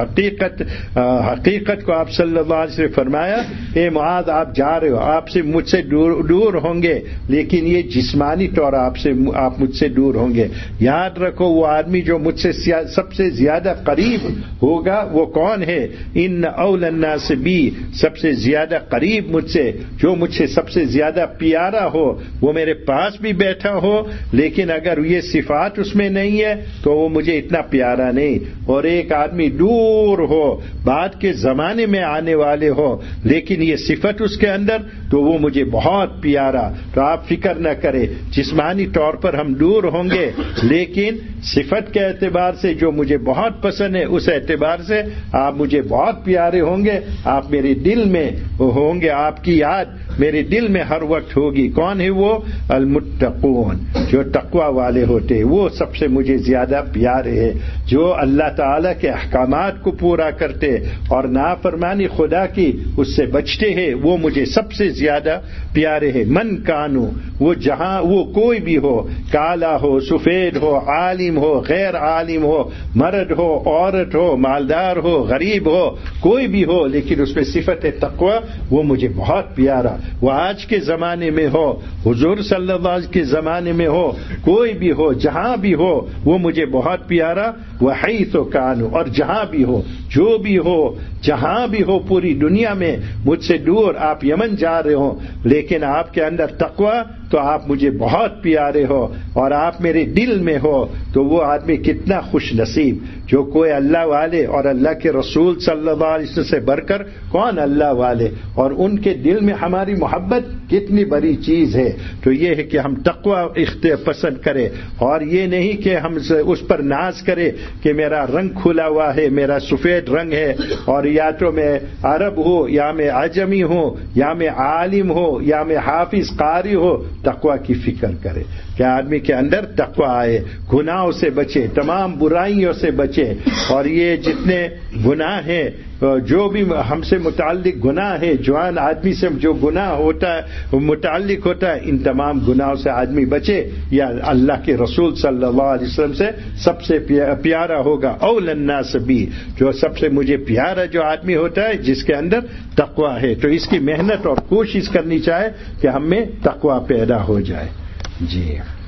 کو آپ صلی اللہ علیہ وسلم فرمایا اے معاذ آپ جا رہے ہو, آپ سے مجھ سے دور ہوں گے, لیکن یہ جسمانی طور آپ مجھ سے دور ہوں گے. یاد رکھو وہ آدمی جو مجھ سے سب سے زیادہ قریب ہوگا وہ کون ہے؟ ان اول الناس بی, سب سے زیادہ قریب مجھ سے, جو مجھ سے سب سے زیادہ پیارا ہو وہ میرے پاس بھی بیٹھا ہو, لیکن اگر یہ صفات اس میں نہیں ہے تو وہ مجھے اتنا پیارا نہیں. اور ایک آدمی دور ہو, بعد کے زمانے میں آنے والے ہو, لیکن یہ صفت اس کے اندر, تو وہ مجھے بہت پیارا. تو آپ فکر نہ کریں, جسمانی طور پر ہم دور ہوں گے, لیکن صفت کے اعتبار سے جو مجھے بہت پسند ہے اس اعتبار سے آپ مجھے بہت پیارے ہوں گے. آپ میرے دل میں ہوں گے, آپ کی یاد میرے دل میں ہر وقت ہوگی. کون ہے وہ؟ المتقون, جو تقوی والے ہوتے ہیں, وہ سب سے مجھے زیادہ پیارے ہیں. جو اللہ تعالیٰ کے احکامات کو پورا کرتے اور نافرمانی خدا کی اس سے بچتے ہیں, وہ مجھے سب سے زیادہ پیارے ہیں. من کانو, وہ جہاں وہ کوئی بھی ہو, کالا ہو, سفید ہو, عالم ہو, غیر عالم ہو, مرد ہو, عورت ہو, مالدار ہو, غریب ہو, کوئی بھی ہو, لیکن اس میں صفت تقوی وہ مجھے بہت پیارا. وہ آج کے زمانے میں ہو, حضور صلی اللہ علیہ وسلم کے زمانے میں ہو, کوئی بھی ہو, جہاں بھی ہو, وہ مجھے بہت پیارا. وحیث کانو, اور جہاں بھی ہو, جو بھی ہو, جہاں بھی ہو پوری دنیا میں مجھ سے دور, آپ یمن جا رہے ہو لیکن آپ کے اندر تقوی, تو آپ مجھے بہت پیارے ہو اور آپ میرے دل میں ہو. تو وہ آدمی کتنا خوش نصیب, جو کوئی اللہ والے اور اللہ کے رسول صلی اللہ علیہ وسلم سے بڑھ کر کون اللہ والے, اور ان کے دل میں ہماری محبت کتنی بڑی چیز ہے. تو یہ ہے کہ ہم تقوی پسند کریں, اور یہ نہیں کہ ہم اس پر ناز کریں کہ میرا رنگ کھلا ہوا ہے, میرا سفید رنگ ہے, اور یا تو میں عرب ہوں یا میں عجمی ہوں یا میں عالم ہوں یا میں حافظ قاری ہوں. تقوی کی فکر کرے کہ آدمی کے اندر تقوی آئے, گناہوں سے بچے, تمام برائیوں سے بچے. اور یہ جتنے گناہ ہیں, جو بھی ہم سے متعلق گناہ ہے, جوان آدمی سے جو گناہ ہوتا ہے متعلق ہوتا ہے, ان تمام گناہوں سے آدمی بچے, یا اللہ کے رسول صلی اللہ علیہ وسلم سے سب سے پیارا ہوگا. اول الناس بی, جو سب سے مجھے پیارا جو آدمی ہوتا ہے جس کے اندر تقوی ہے. تو اس کی محنت اور کوشش کرنی چاہے کہ ہم میں تقوی پیدا ہو جائے. جی.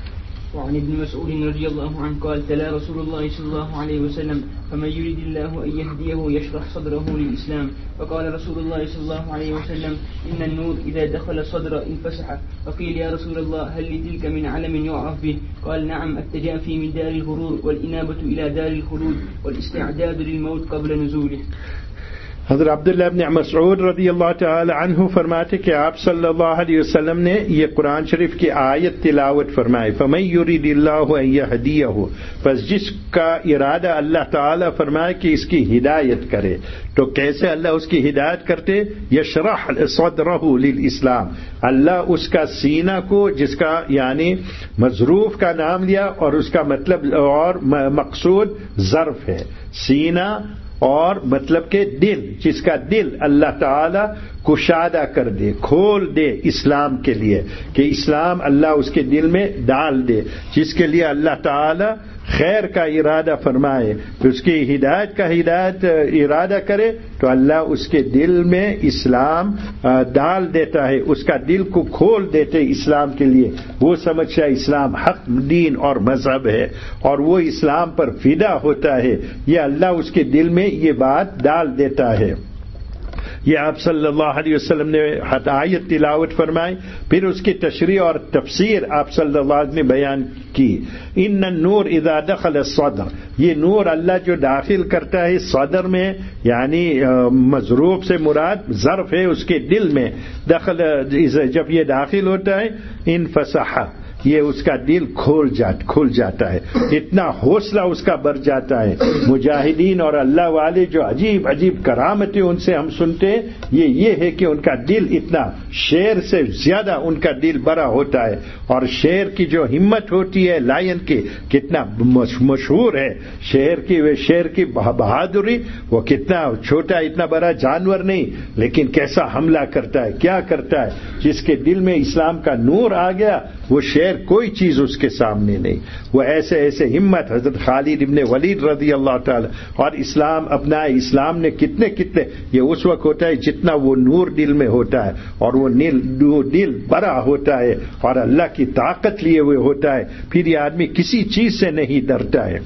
وعن ابن مسعود رضي الله عنه قال تلا رسول الله صلى الله عليه وسلم فمن يريد الله أن يهديه يشرح صدره للإسلام. فقال رسول الله صلى الله عليه وسلم إن النور إذا دخل الصدر انفسح. فقيل يا رسول الله هل لتلك من علم يعرف به؟ قال نعم, التجافي من دار الغرور والإنابة إلى دار الخلود والاستعداد للموت قبل نزوله. حضرت عبداللہ ابن مسعود رضی اللہ تعالی عنہ فرماتے کہ آپ صلی اللہ علیہ وسلم نے یہ قرآن شریف کی آیت تلاوت فرمائی, فَمَن يُرِدِ اللَّهُ أَن يَهْدِيَهُ, پس جس کا ارادہ اللہ تعالی فرمائے کہ اس کی ہدایت کرے. تو کیسے اللہ اس کی ہدایت کرتے؟ یشرح صدرہ للاسلام, اللہ اس کا سینہ کو, جس کا یعنی مظروف کا نام لیا اور اس کا مطلب اور مقصود ظرف ہے, سینہ اور مطلب کہ دل, جس کا دل اللہ تعالی کشادہ کر دے, کھول دے اسلام کے لیے, کہ اسلام اللہ اس کے دل میں ڈال دے, جس کے لیے اللہ تعالی خیر کا ارادہ فرمائے, تو اس کی ہدایت کا ارادہ کرے تو اللہ اس کے دل میں اسلام ڈال دیتا ہے, اس کا دل کو کھول دیتے اسلام کے لیے. وہ سمجھتا ہے اسلام حق دین اور مذہب ہے اور وہ اسلام پر فدا ہوتا ہے. یہ اللہ اس کے دل میں یہ بات ڈال دیتا ہے. یہ آپ صلی اللہ علیہ وسلم نے آیت تلاوت فرمائی, پھر اس کی تشریح اور تفسیر آپ صلی اللہ علیہ وسلم نے بیان کی. ان النور اذا دخل الصدر, یہ نور اللہ جو داخل کرتا ہے صدر میں, یعنی مضروب سے مراد ظرف ہے اس کے دل میں, دخل جب یہ داخل ہوتا ہے انفسح, یہ اس کا دل کھل جاتا ہے, اتنا حوصلہ اس کا بڑھ جاتا ہے. مجاہدین اور اللہ والے جو عجیب عجیب کرامتیں ان سے ہم سنتے ہیں, یہ ہے کہ ان کا دل اتنا شیر سے زیادہ ان کا دل بڑا ہوتا ہے. اور شیر کی جو ہمت ہوتی ہے, لائن کی, کتنا مشہور ہے شیر کی بہادری, وہ کتنا چھوٹا اتنا بڑا جانور نہیں, لیکن کیسا حملہ کرتا ہے, کیا کرتا ہے. جس کے دل میں اسلام کا نور آ گیا وہ شیر بغیر کوئی چیز اس کے سامنے نہیں. وہ ایسے ایسے ہمت حضرت خالد ابن ولید رضی اللہ تعالی اور اسلام اپنا اسلام نے کتنے یہ اس وقت ہوتا ہے جتنا وہ نور دل میں ہوتا ہے اور وہ دل بڑا ہوتا ہے اور اللہ کی طاقت لیے ہوئے ہوتا ہے. پھر یہ آدمی کسی چیز سے نہیں ڈرتا ہے.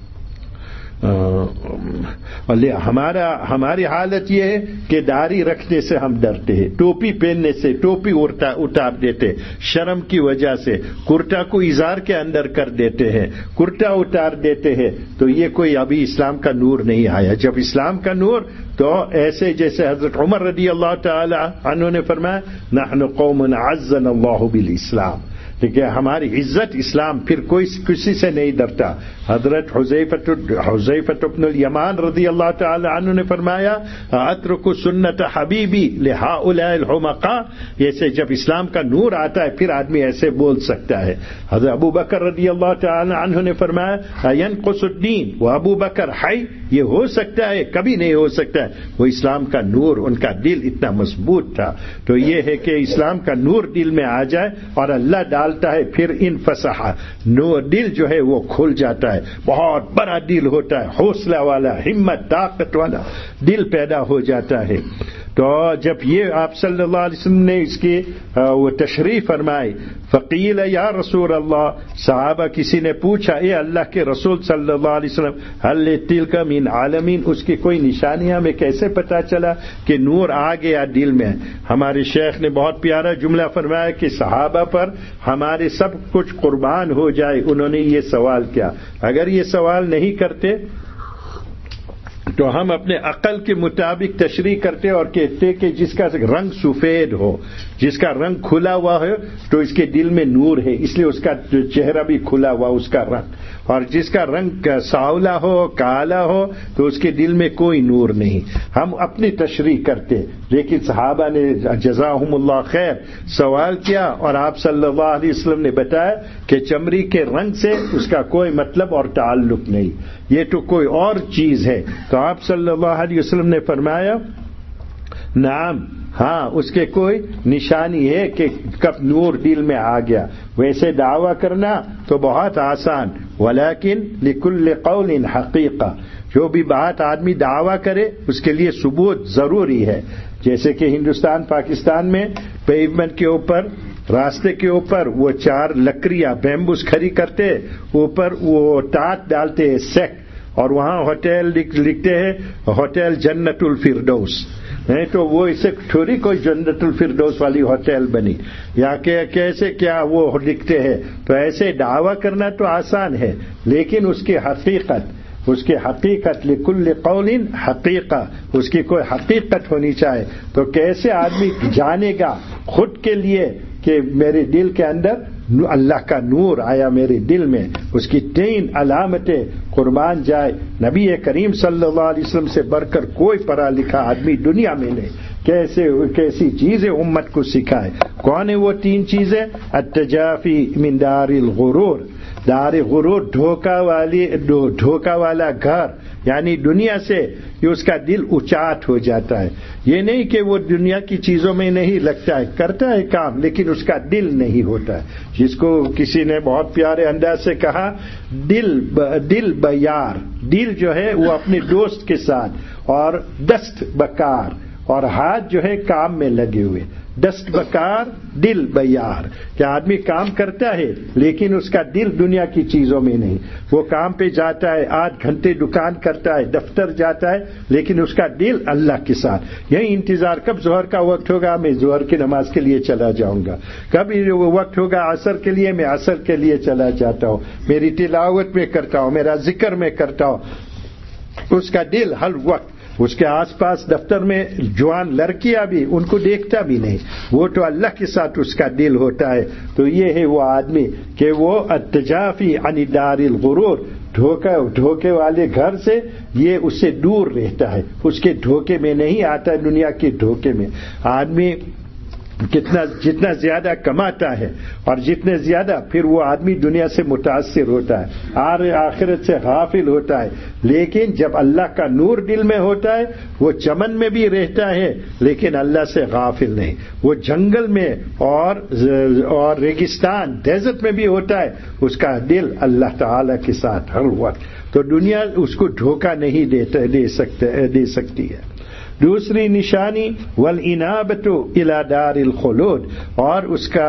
ہماری حالت یہ ہے کہ داڑھی رکھنے سے ہم ڈرتے ہیں, ٹوپی پہننے سے, ٹوپی اتار دیتے شرم کی وجہ سے, کرتا کو ازار کے اندر کر دیتے ہیں, کرتا اتار دیتے ہیں. تو یہ کوئی ابھی اسلام کا نور نہیں آیا. جب اسلام کا نور تو ایسے جیسے حضرت عمر رضی اللہ تعالی عنہ نے فرمایا نحن قوم عزنا اللہ بالاسلام, کہ ہماری عزت اسلام, پھر کوئی کسی سے نہیں ڈرتا. حضرت حذیفہ بن الیمان رضی اللہ تعالی عنہ نے فرمایا اترک سنت حبیبی لہؤلاء الحمقاء. ایسے جب اسلام کا نور آتا ہے پھر آدمی ایسے بول سکتا ہے. حضرت ابو بکر رضی اللہ تعالی عنہ نے فرمایا ینقص الدین و ابو بکر حی, یہ ہو سکتا ہے کبھی نہیں ہو سکتا ہے. وہ اسلام کا نور, ان کا دل اتنا مضبوط تھا. تو یہ ہے کہ اسلام کا نور دل میں آ جائے اور اللہ ڈالتا ہے, پھر انفسح, نور دل جو ہے وہ کھل جاتا ہے, بہت بڑا دل ہوتا ہے, حوصلہ والا, ہمت طاقت والا دل پیدا ہو جاتا ہے. تو جب یہ آپ صلی اللہ علیہ وسلم نے اس کی وہ تشریح فرمائی, فقیل یا رسول اللہ, صحابہ کسی نے پوچھا اے اللہ کے رسول صلی اللہ علیہ وسلم هل تلک من عالمین, اس کی کوئی نشانی ہمیں کیسے پتا چلا کہ نور آ گیا دل میں. ہمارے شیخ نے بہت پیارا جملہ فرمایا کہ صحابہ پر ہمارے سب کچھ قربان ہو جائے, انہوں نے یہ سوال کیا. اگر یہ سوال نہیں کرتے تو ہم اپنے عقل کے مطابق تشریح کرتے اور کہتے کہ جس کا رنگ سفید ہو, جس کا رنگ کھلا ہوا ہے تو اس کے دل میں نور ہے, اس لیے اس کا چہرہ بھی کھلا ہوا اس کا رنگ. اور جس کا رنگ سانولا ہو, کالا ہو, تو اس کے دل میں کوئی نور نہیں. ہم اپنی تشریح کرتے, لیکن صحابہ نے جزاہم اللہ خیر سوال کیا اور آپ صلی اللہ علیہ وسلم نے بتایا کہ چمڑی کے رنگ سے اس کا کوئی مطلب اور تعلق نہیں, یہ تو کوئی اور چیز ہے. تو آپ صلی اللہ علیہ وسلم نے فرمایا نعم, ہاں اس کے کوئی نشانی ہے کہ کب نور دل میں آ گیا. ویسے دعویٰ کرنا تو بہت آسان, ولیکن لکل قول حقیقہ, جو بھی بات آدمی دعویٰ کرے اس کے لیے ثبوت ضروری ہے. جیسے کہ ہندوستان پاکستان میں پیومنٹ کے اوپر, راستے کے اوپر وہ 4 لکڑیاں بیمبوس کھڑی کرتے, اوپر وہ ٹاٹ ڈالتے ہیں سیک, اور وہاں ہوٹل لکھتے ہیں ہوٹل جنت الفردوس. نہیں تو وہ اسے تھوڑی کوئی جنت الفردوس والی ہوٹل بنی, یا کہ کیسے کیا وہ لکھتے ہیں. تو ایسے دعویٰ کرنا تو آسان ہے, لیکن اس کی حقیقت لکل قول حقیقہ, اس کی کوئی حقیقت ہونی چاہیے. تو کیسے آدمی جانے گا خود کے لیے کہ میرے دل کے اندر اللہ کا نور آیا میرے دل میں, اس کی 3 علامتیں قربان جائے. نبی کریم صلی اللہ علیہ وسلم سے بڑھ کر کوئی پڑھا لکھا آدمی دنیا میں نہیں, کیسی چیزیں امت کو سکھائے. کون ہے وہ 3 چیزیں؟ التجافی من دار الغرور, دار غرور دھوکہ والا گھر, یعنی دنیا سے یہ اس کا دل اچاٹ ہو جاتا ہے. یہ نہیں کہ وہ دنیا کی چیزوں میں نہیں لگتا ہے, کرتا ہے کام, لیکن اس کا دل نہیں ہوتا ہے. جس کو کسی نے بہت پیارے انداز سے کہا دل بیار, دل جو ہے وہ اپنے دوست کے ساتھ, اور دست بکار, اور ہاتھ جو ہے کام میں لگے ہوئے. دست بکار دل بیار, کہ آدمی کام کرتا ہے لیکن اس کا دل دنیا کی چیزوں میں نہیں. وہ کام پہ جاتا ہے, 8 گھنٹے دکان کرتا ہے, دفتر جاتا ہے, لیکن اس کا دل اللہ کے ساتھ. یہی انتظار کب ظہر کا وقت ہوگا, میں ظہر کی نماز کے لیے چلا جاؤں گا. کب وقت ہوگا عصر کے لیے, میں عصر کے لیے چلا جاتا ہوں. میری تلاوت میں کرتا ہوں, میرا ذکر میں کرتا ہوں. اس کا دل ہر وقت اس کے آس پاس دفتر میں جوان لڑکیاں بھی, ان کو دیکھتا بھی نہیں, وہ تو اللہ کے ساتھ اس کا دل ہوتا ہے. تو یہ ہے وہ آدمی کہ وہ التجافی عن دار الغرور, دھوکے والے گھر سے یہ اس سے دور رہتا ہے, اس کے دھوکے میں نہیں آتا ہے, دنیا کے دھوکے میں. آدمی جتنا زیادہ کماتا ہے اور جتنے زیادہ پھر وہ آدمی دنیا سے متاثر ہوتا ہے اور آخرت سے غافل ہوتا ہے. لیکن جب اللہ کا نور دل میں ہوتا ہے وہ چمن میں بھی رہتا ہے لیکن اللہ سے غافل نہیں. وہ جنگل میں اور ریگستان ڈیزرٹ میں بھی ہوتا ہے, اس کا دل اللہ تعالی کے ساتھ ہر وقت. تو دنیا اس کو دھوکہ نہیں دے سکتی ہے. دوسری نشانی والانابت الی دار الخلود, اور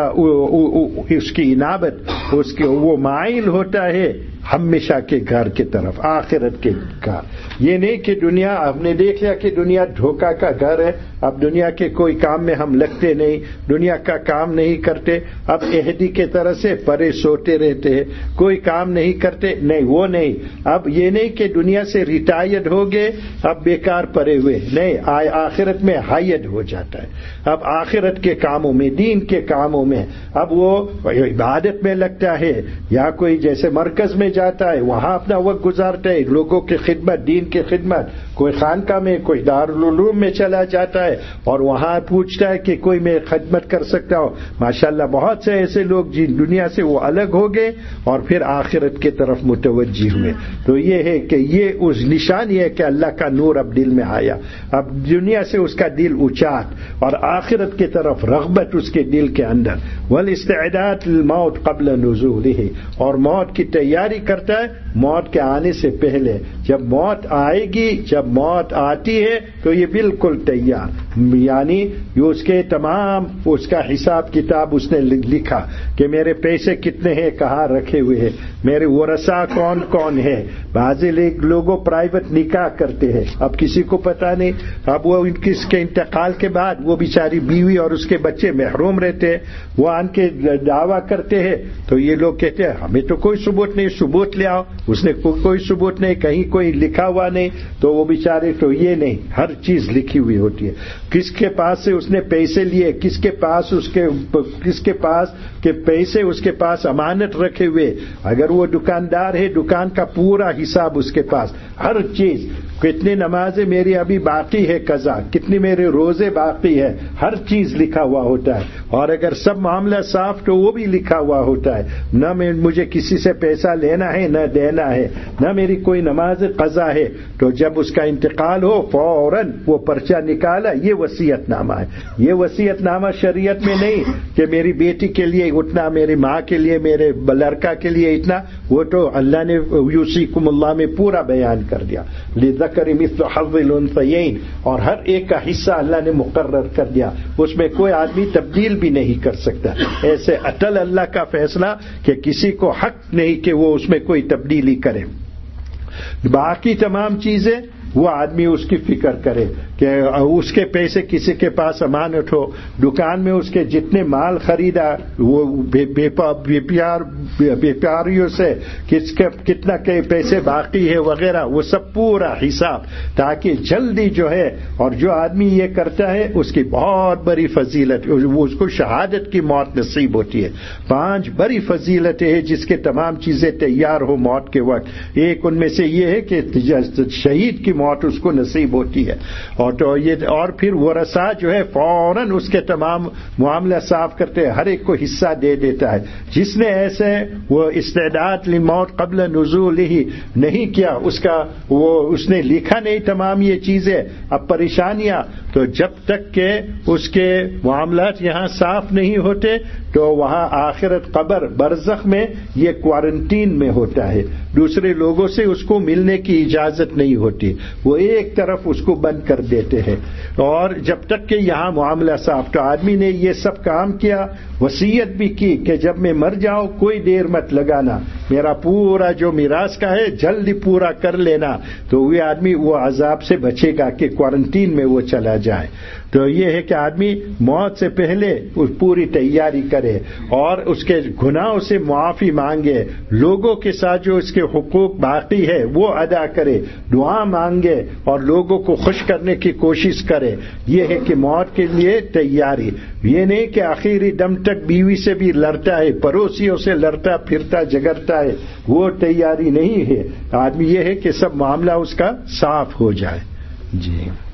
اس کی انابت وہ مائل ہوتا ہے ہمیشہ کے گھر کی طرف, آخرت کے گھر. یہ نہیں کہ دنیا ہم نے دیکھ لیا کہ دنیا دھوکہ کا گھر ہے, اب دنیا کے کوئی کام میں ہم لگتے نہیں, دنیا کا کام نہیں کرتے, اب عہدی کے طرح سے پرے سوتے رہتے ہیں, کوئی کام نہیں کرتے. نہیں, وہ نہیں. اب یہ نہیں کہ دنیا سے ریٹائرڈ ہو گئے اب بیکار پڑے ہوئے, نہیں, آخرت میں ہائیڈ ہو جاتا ہے. اب آخرت کے کاموں میں, دین کے کاموں میں, اب وہ عبادت میں لگتا ہے یا کوئی جیسے مرکز میں جاتا ہے وہاں اپنا وقت گزارتا ہے لوگوں کی خدمت, دین کی خدمت. کوئی خانقاہ میں, کوئی دارالعلوم میں چلا جاتا ہے اور وہاں پوچھتا ہے کہ کوئی میں خدمت کر سکتا ہوں. ماشاءاللہ بہت سے ایسے لوگ جن دنیا سے وہ الگ ہو گئے اور پھر آخرت کی طرف متوجہ ہوئے. تو یہ ہے کہ یہ اس نشانی ہے کہ اللہ کا نور اب دل میں آیا, اب دنیا سے اس کا دل اچاٹ اور آخرت کی طرف رغبت اس کے دل کے اندر. والاستعداد للموت قبل نزوله, اور موت کی تیاری کرتا ہے موت کے آنے سے پہلے. جب موت آئے گی, جب موت آتی ہے تو یہ بالکل تیار, یعنی یہ اس کے تمام اس کا حساب کتاب اس نے لکھا کہ میرے پیسے کتنے ہیں, کہاں رکھے ہوئے ہیں, میرے ورثاء کون کون ہے. بعض لوگوں پرائیویٹ نکاح کرتے ہیں, اب کسی کو پتا نہیں. اب وہ اس کے انتقال کے بعد وہ بیچاری بیوی اور اس کے بچے محروم رہتے ہیں, وہ آن کے دعویٰ کرتے ہیں. تو یہ لوگ کہتے ہیں ہمیں تو کوئی ثبوت نہیں, ثبوت لے آؤ. اس نے کوئی ثبوت نہیں, کہیں کوئی لکھا ہوا نہیں. تو وہ بیچارے, تو یہ نہیں, ہر چیز لکھی ہوئی ہوتی ہے. کس کے پاس سے اس نے پیسے لیے, کس کے پاس کے پیسے اس کے پاس امانت رکھے ہوئے. اگر وہ دکاندار ہے دکان کا پورا حساب اس کے پاس, ہر چیز. کتنی نمازیں میری ابھی باقی ہے قضا, کتنی میرے روزے باقی ہے, ہر چیز لکھا ہوا ہوتا ہے. اور اگر سب معاملہ صاف تو وہ بھی لکھا ہوا ہوتا ہے. نہ مجھے کسی سے پیسہ لینا ہے نہ دینا ہے, نہ میری کوئی نماز قضا ہے. تو جب اس کا انتقال ہو فوراً وہ پرچہ نکالا, یہ وصیت نامہ ہے. یہ وصیت نامہ شریعت میں نہیں کہ میری بیٹی کے لیے اتنا, میری ماں کے لیے, میرے لڑکا کے لیے اتنا. وہ تو اللہ نے یوصیکم اللہ میں پورا بیان کر دیا, للذکر مثل حظ الانثیین, اور ہر ایک کا حصہ اللہ نے مقرر کر دیا. اس میں کوئی آدمی تبدیل بھی نہیں کر سکتا. ایسے اٹل اللہ کا فیصلہ کہ کسی کو حق نہیں کہ وہ اس میں کوئی تبدیلی کرے. باقی تمام چیزیں وہ آدمی اس کی فکر کرے کہ اس کے پیسے کسی کے پاس امانت ہو, دکان میں اس کے جتنے مال خریدا وہ بیپاریوں سے کتنا کے پیسے باقی ہے وغیرہ, وہ سب پورا حساب, تاکہ جلدی جو ہے. اور جو آدمی یہ کرتا ہے اس کی بہت بڑی فضیلت, وہ اس کو شہادت کی موت نصیب ہوتی ہے. 5 بڑی فضیلتیں ہیں جس کے تمام چیزیں تیار ہو موت کے وقت. ایک ان میں سے یہ ہے کہ شہید کی موت اس کو نصیب ہوتی ہے. اور پھر ورثاء جو ہے فوراً اس کے تمام معاملہ صاف کرتے ہیں, ہر ایک کو حصہ دے دیتا ہے. جس نے ایسے وہ استعداد للموت قبل نزولہ نہیں کیا, اس نے لکھا نہیں تمام یہ چیزیں. اب پریشانیاں, تو جب تک کہ اس کے معاملات یہاں صاف نہیں ہوتے تو وہاں آخرت قبر برزخ میں یہ کوارنٹین میں ہوتا ہے. دوسرے لوگوں سے اس کو ملنے کی اجازت نہیں ہوتی, وہ ایک طرف اس کو بند کر دیتے ہیں. اور جب تک کہ یہاں معاملہ صاف, تو آدمی نے یہ سب کام کیا, وصیت بھی کی کہ جب میں مر جاؤں کوئی دیر مت لگانا, میرا پورا جو میراث کا ہے جلدی پورا کر لینا. تو وہ آدمی وہ عذاب سے بچے گا کہ کوارنٹین میں وہ چلا جائے. تو یہ ہے کہ آدمی موت سے پہلے پوری تیاری کرے اور اس کے گناہوں سے معافی مانگے, لوگوں کے ساتھ جو اس کے حقوق باقی ہے وہ ادا کرے, دعا مانگے اور لوگوں کو خوش کرنے کی کوشش کرے. یہ ہے کہ موت کے لیے تیاری. یہ نہیں کہ آخری دم تک بیوی سے بھی لڑتا ہے, پڑوسیوں سے لڑتا پھرتا جگرتا ہے, وہ تیاری نہیں ہے. آدمی یہ ہے کہ سب معاملہ اس کا صاف ہو جائے. جی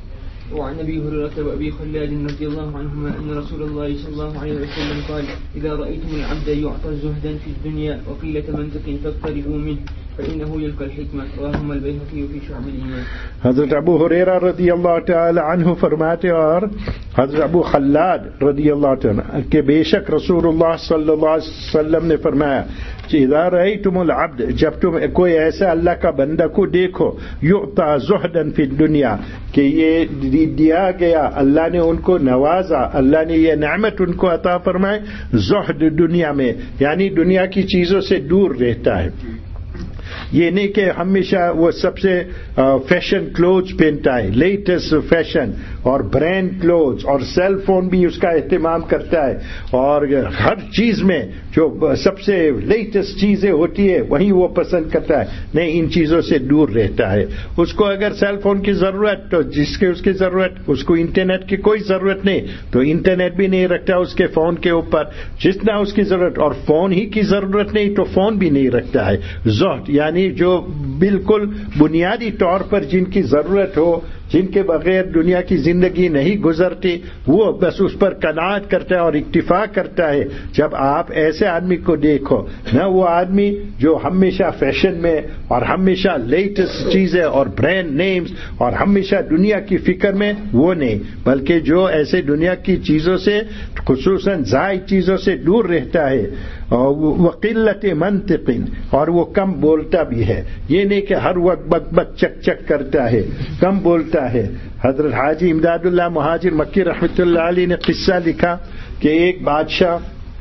وعن ابي هريره وابي خلاد رضي الله عنهما ان رسول الله صلى الله عليه وسلم قال اذا رايتم العبد يعطى زهدا في الدنيا وقيلة منطق فاقتربوا منه فانه يلقى الحكمه. رواهما البيهقي في شعب الايمان. حضرت ابو ہریرہ رضی اللہ تعالی عنہ فرماتے اور حضرت ابو خلاد رضی اللہ تعالی کہ بے شک رسول اللہ صلی اللہ علیہ وسلم نے فرمایا کہ اذا رأیتم العبد جب تم کوئی ایسا اللہ کا بندہ کو دیکھو یعطا زہدا فی الدنیا کہ یہ دیا گیا اللہ نے ان کو نوازا اللہ نے یہ نعمت ان کو عطا فرمائے زہد دنیا میں یعنی دنیا کی چیزوں سے دور رہتا ہے. یہ نہیں کہ ہمیشہ وہ سب سے فیشن کلوتھس پہنتا ہے لیٹسٹ فیشن اور برانڈ کلوتھس اور سیل فون بھی اس کا اہتمام کرتا ہے اور ہر چیز میں جو سب سے لیٹسٹ چیزیں ہوتی ہے وہی وہ پسند کرتا ہے. نہیں ان چیزوں سے دور رہتا ہے. اس کو اگر سیل فون کی ضرورت تو جس کے اس کی ضرورت اس کو انٹرنیٹ کی کوئی ضرورت نہیں تو انٹرنیٹ بھی نہیں رکھتا اس کے فون کے اوپر جتنا اس کی ضرورت اور فون ہی کی ضرورت نہیں تو فون بھی نہیں رکھتا ہے. زہد یعنی جو بالکل بنیادی طور پر جن کی ضرورت ہو جن کے بغیر دنیا کی زندگی نہیں گزرتی وہ بس اس پر قناعت کرتا ہے اور اکتفا کرتا ہے. جب آپ ایسے آدمی کو دیکھو نہ وہ آدمی جو ہمیشہ فیشن میں اور ہمیشہ لیٹسٹ چیزیں اور برانڈ نیمز اور ہمیشہ دنیا کی فکر میں وہ نہیں بلکہ جو ایسے دنیا کی چیزوں سے خصوصاً زائد چیزوں سے دور رہتا ہے وقلت منطق اور وہ کم بولتا بھی ہے. یہ نہیں کہ ہر وقت بک بک چک چک کرتا ہے کم بولتا ہے. حضرت حاجی امداد اللہ مہاجر مکی رحمۃ اللہ علیہ نے قصہ لکھا کہ ایک بادشاہ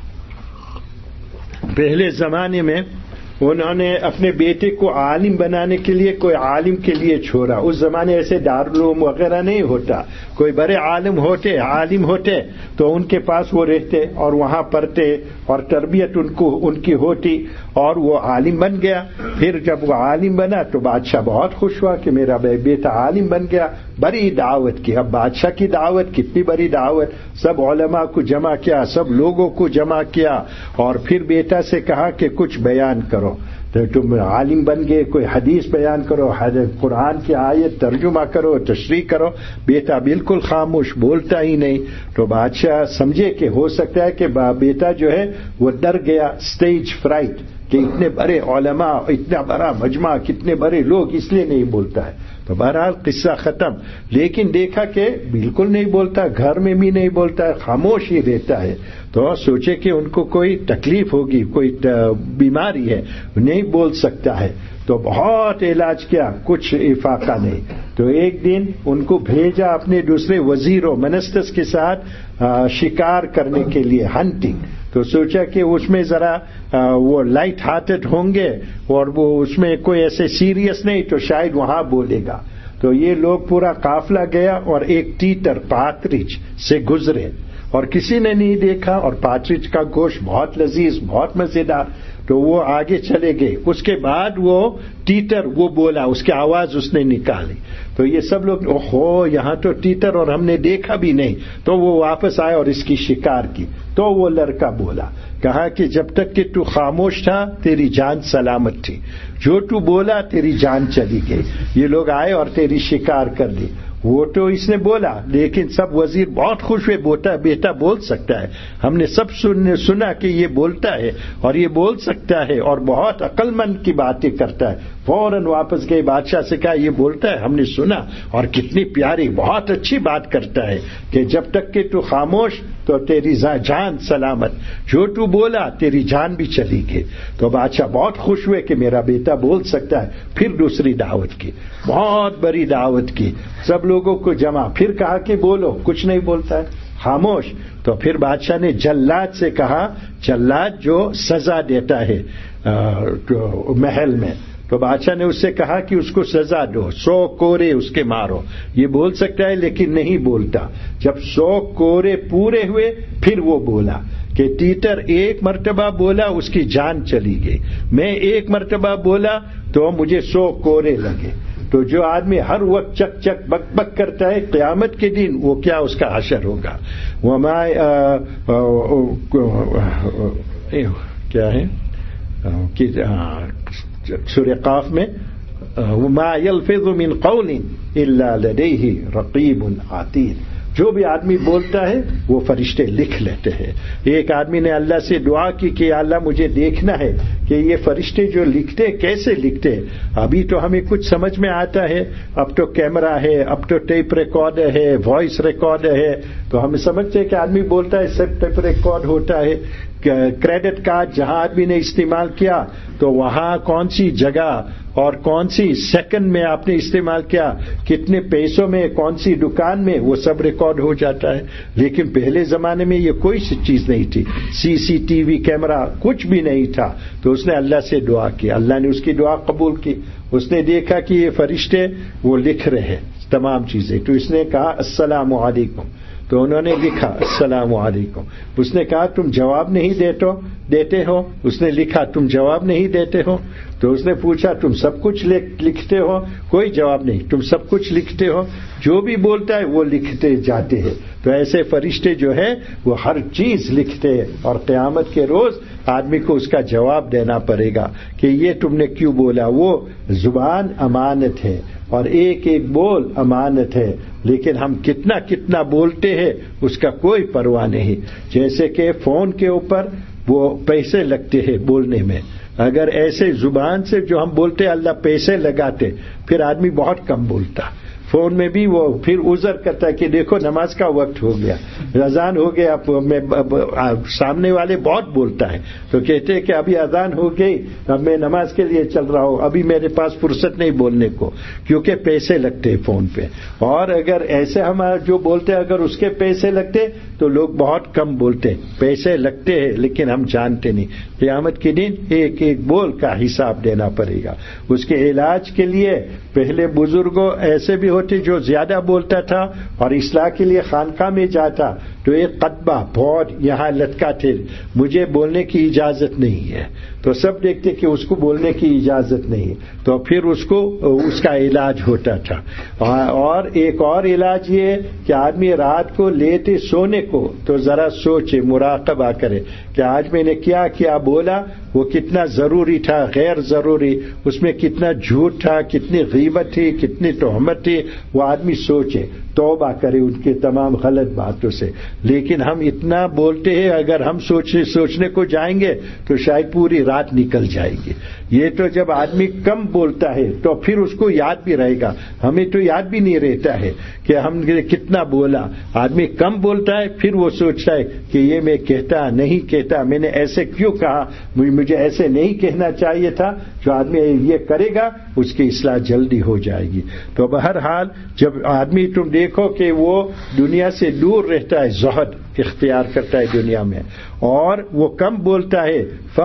پہلے زمانے میں انہوں نے اپنے بیٹے کو عالم بنانے کے لیے کوئی عالم کے لیے چھوڑا. اس زمانے ایسے دارالعلوم وغیرہ نہیں ہوتا. کوئی بڑے عالم ہوتے تو ان کے پاس وہ رہتے اور وہاں پڑھتے اور تربیت ان کی ہوتی اور وہ عالم بن گیا. پھر جب وہ عالم بنا تو بادشاہ بہت خوش ہوا کہ میرا بیٹا عالم بن گیا. بڑی دعوت کی. اب بادشاہ کی دعوت کتنی بڑی دعوت. سب علماء کو جمع کیا سب لوگوں کو جمع کیا اور پھر بیٹا سے کہا کہ کچھ بیان کرو. تو تم عالم بن گئے کوئی حدیث بیان کرو قرآن کی آیت ترجمہ کرو تشریح کرو. بیٹا بالکل خاموش بولتا ہی نہیں. تو بادشاہ سمجھے کہ ہو سکتا ہے کہ بیٹا جو ہے وہ ڈر گیا اسٹیج فرائٹ کہ اتنے بڑے علماء اتنا بڑا مجمع کتنے بڑے لوگ اس لیے نہیں بولتا ہے. تو بہرحال قصہ ختم. لیکن دیکھا کہ بالکل نہیں بولتا گھر میں بھی نہیں بولتا ہے خاموش ہی رہتا ہے. تو سوچے کہ ان کو کوئی تکلیف ہوگی کوئی بیماری ہے نہیں بول سکتا ہے. تو بہت علاج کیا کچھ افاقہ نہیں. تو ایک دن ان کو بھیجا اپنے دوسرے وزیروں منسٹرز کے ساتھ شکار کرنے کے لیے ہنٹنگ. تو سوچا کہ اس میں ذرا وہ لائٹ ہارٹڈ ہوں گے اور وہ اس میں کوئی ایسے سیریس نہیں تو شاید وہاں بولے گا. تو یہ لوگ پورا قافلہ گیا اور ایک ٹیٹر پاتریچ سے گزرے اور کسی نے نہیں دیکھا اور پاتریچ کا گوشت بہت لذیذ بہت مزیدار. تو وہ آگے چلے گئے. اس کے بعد وہ ٹیٹر وہ بولا اس کی آواز اس نے نکالی. تو یہ سب لوگ اوہو یہاں تو ٹیٹر اور ہم نے دیکھا بھی نہیں. تو وہ واپس آئے اور اس کی شکار کی. تو وہ لڑکا بولا کہا کہ جب تک کہ تو خاموش تھا تیری جان سلامت تھی جو تو بولا تیری جان چلی گئی. یہ لوگ آئے اور تیری شکار کر دی. وہ تو اس نے بولا لیکن سب وزیر بہت خوش ہوئے بیٹا بول سکتا ہے. ہم نے سب سنا کہ یہ بولتا ہے اور یہ بول سکتا ہے اور بہت عقل مند کی باتیں کرتا ہے. فوراً واپس گئے بادشاہ سے کہا یہ بولتا ہے ہم نے سنا اور کتنی پیاری بہت اچھی بات کرتا ہے کہ جب تک کہ تو خاموش تو تیری جان سلامت جو تو بولا تیری جان بھی چلی گئی. تو بادشاہ بہت خوش ہوئے کہ میرا بیٹا بول سکتا ہے. پھر دوسری دعوت کی بہت بڑی دعوت کی سب لوگوں کو جمع. پھر کہا کہ بولو کچھ نہیں بولتا ہے خاموش. تو پھر بادشاہ نے جلاد سے کہا جلاد جو سزا دیتا ہے محل میں. تو بادشاہ نے اس سے کہا کہ اس کو سزا دو 100 کورے اس کے مارو. یہ بول سکتا ہے لیکن نہیں بولتا. جب 100 کورے پورے ہوئے پھر وہ بولا کہ ٹیٹر ایک مرتبہ بولا اس کی جان چلی گئی. میں ایک مرتبہ بولا تو مجھے 100 کورے لگے. تو جو آدمی ہر وقت چک چک بک بک کرتا ہے قیامت کے دن وہ کیا اس کا حشر ہوگا. کیا ہے سورہ قاف میں ما یلفظ من قول الا لدیہ رقیب عتید، جو بھی آدمی بولتا ہے وہ فرشتے لکھ لیتے ہیں. ایک آدمی نے اللہ سے دعا کی کہ اللہ مجھے دیکھنا ہے کہ یہ فرشتے جو لکھتے کیسے لکھتے. ابھی تو ہمیں کچھ سمجھ میں آتا ہے، اب تو کیمرہ ہے، اب تو ٹیپ ریکارڈر ہے، وائس ریکارڈر ہے، تو ہم سمجھتے ہیں کہ آدمی بولتا ہے سب ٹیپ ریکارڈ ہوتا ہے. کریڈٹ کارڈ جہاں آدمی نے استعمال کیا تو وہاں کون سی جگہ اور کون سی سیکنڈ میں آپ نے استعمال کیا، کتنے پیسوں میں، کون سی دکان میں، وہ سب ریکارڈ ہو جاتا ہے. لیکن پہلے زمانے میں یہ کوئی چیز نہیں تھی، سی سی ٹی وی کیمرہ کچھ بھی نہیں تھا. تو اس نے اللہ سے دعا کی، اللہ نے اس کی دعا قبول کی. اس نے دیکھا کہ یہ فرشتے وہ لکھ رہے ہیں تمام چیزیں، تو اس نے کہا السلام علیکم، تو انہوں نے لکھا السلام علیکم. اس نے کہا تم جواب نہیں دیتے ہو، اس نے لکھا تم جواب نہیں دیتے ہو. تو اس نے پوچھا تم سب کچھ لکھتے ہو؟ کوئی جواب نہیں، تم سب کچھ لکھتے ہو، جو بھی بولتا ہے وہ لکھتے جاتے ہیں. تو ایسے فرشتے جو ہیں وہ ہر چیز لکھتے ہیں، اور قیامت کے روز آدمی کو اس کا جواب دینا پڑے گا کہ یہ تم نے کیوں بولا. وہ زبان امانت ہے اور ایک ایک بول امانت ہے، لیکن ہم کتنا بولتے ہیں اس کا کوئی پرواہ نہیں. جیسے کہ فون کے اوپر وہ پیسے لگتے ہیں بولنے میں، اگر ایسے زبان سے جو ہم بولتے اللہ پیسے لگاتے پھر آدمی بہت کم بولتا. فون میں بھی وہ پھر عذر کرتا ہے کہ دیکھو نماز کا وقت ہو گیا، اذان ہو گیا، سامنے والے بہت بولتا ہے تو کہتے ہیں کہ ابھی اذان ہو گئی، اب میں نماز کے لیے چل رہا ہوں، ابھی میرے پاس فرصت نہیں بولنے کو، کیونکہ پیسے لگتے ہیں فون پہ. اور اگر ایسے ہمارا جو بولتے ہیں اگر اس کے پیسے لگتے تو لوگ بہت کم بولتے. پیسے لگتے ہیں لیکن ہم جانتے نہیں. قیامت کے دن ایک ایک بول کا حساب دینا پڑے گا. اس کے علاج کے لیے پہلے بزرگوں ایسے بھی ہوتے جو زیادہ بولتا تھا اور اصلاح کے لیے خانقاہ میں جاتا تو ایک قطبہ بہت یہاں لٹکا تھے، مجھے بولنے کی اجازت نہیں ہے، تو سب دیکھتے کہ اس کو بولنے کی اجازت نہیں، تو پھر اس کا علاج ہوتا تھا. اور ایک اور علاج یہ کہ آدمی رات کو لیتے سونے کو تو ذرا سوچے، مراقبہ کرے کہ آج میں نے کیا بولا، وہ کتنا ضروری تھا، غیر ضروری، اس میں کتنا جھوٹ تھا، کتنی غیبت تھی، کتنی تہمت تھی. وہ آدمی سوچے، توبہ کرے ان کے تمام غلط باتوں سے. لیکن ہم اتنا بولتے ہیں، اگر ہم سوچنے کو جائیں گے تو شاید پوری رات نکل جائے گی. یہ تو جب آدمی کم بولتا ہے تو پھر اس کو یاد بھی رہے گا، ہمیں تو یاد بھی نہیں رہتا ہے کہ ہم نے کتنا بولا. آدمی کم بولتا ہے پھر وہ سوچتا ہے کہ یہ میں کہتا نہیں کہتا، میں نے ایسے کیوں کہا، مجھے ایسے نہیں کہنا چاہیے تھا. جو آدمی یہ کرے گا اس کی اصلاح جلدی ہو جائے گی. تو بہرحال جب آدمی تم دیکھو کہ وہ دنیا سے دور رہتا ہے، زہد اختیار کرتا ہے دنیا میں، اور وہ کم بولتا ہے،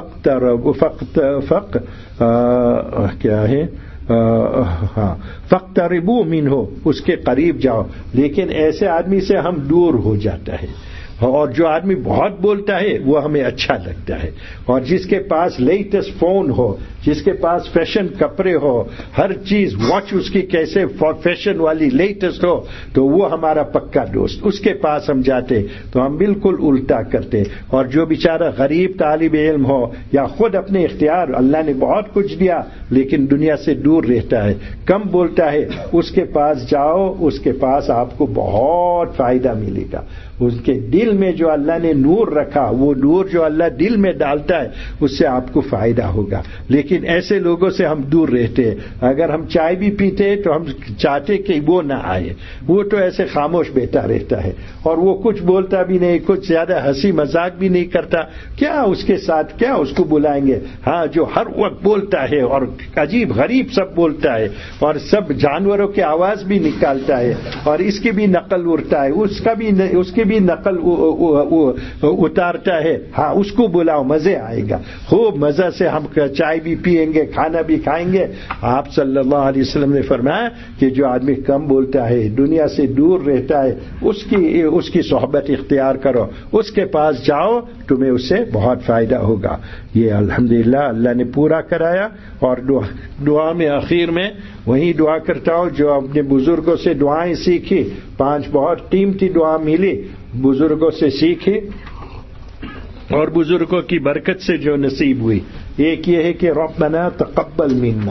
فاقتربوا منہ، اس کے قریب جاؤ. لیکن ایسے آدمی سے ہم دور ہو جاتا ہے. اور جو آدمی بہت بولتا ہے وہ ہمیں اچھا لگتا ہے. اور جس کے پاس لیٹسٹ فون ہو، جس کے پاس فیشن کپڑے ہو، ہر چیز واچ اس کی کیسے فیشن والی لیٹسٹ ہو، تو وہ ہمارا پکا دوست. اس کے پاس ہم جاتے تو ہم بالکل الٹا کرتے. اور جو بیچارہ غریب طالب علم ہو یا خود اپنے اختیار، اللہ نے بہت کچھ دیا لیکن دنیا سے دور رہتا ہے، کم بولتا ہے، اس کے پاس جاؤ، اس کے پاس آپ کو بہت فائدہ ملے گا. اس کے دل میں جو اللہ نے نور رکھا، وہ نور جو اللہ دل میں ڈالتا ہے اس سے آپ کو فائدہ ہوگا. لیکن ایسے لوگوں سے ہم دور رہتے ہیں. اگر ہم چائے بھی پیتے تو ہم چاہتے کہ وہ نہ آئے، وہ تو ایسے خاموش بیٹھا رہتا ہے اور وہ کچھ بولتا بھی نہیں، کچھ زیادہ ہنسی مذاق بھی نہیں کرتا. کیا اس کے ساتھ کیا اس کو بلائیں گے؟ ہاں، جو ہر وقت بولتا ہے اور عجیب غریب سب بولتا ہے اور سب جانوروں کی آواز بھی نکالتا ہے اور اس کی بھی نقل اڑتا ہے، اس کی بھی نقل اتارتا ہے. ہاں، اس کو بلاؤ، مزے آئے گا. خوب مزہ سے ہم چائے بھی پیئیں گے، کھانا بھی کھائیں گے. آپ صلی اللہ علیہ وسلم نے فرمایا کہ جو آدمی کم بولتا ہے، دنیا سے دور رہتا ہے، اس کی صحبت اختیار کرو، اس کے پاس جاؤ، تمہیں اس سے بہت فائدہ ہوگا. یہ الحمدللہ اللہ نے پورا کرایا. اور دعا میں آخر میں وہی دعا کرتا ہوں جو اپنے بزرگوں سے دعائیں سیکھی. 5 بہت قیمتی دعا ملی، بزرگوں سے سیکھی اور بزرگوں کی برکت سے جو نصیب ہوئی. ایک یہ ہے کہ ربنا تقبل منا،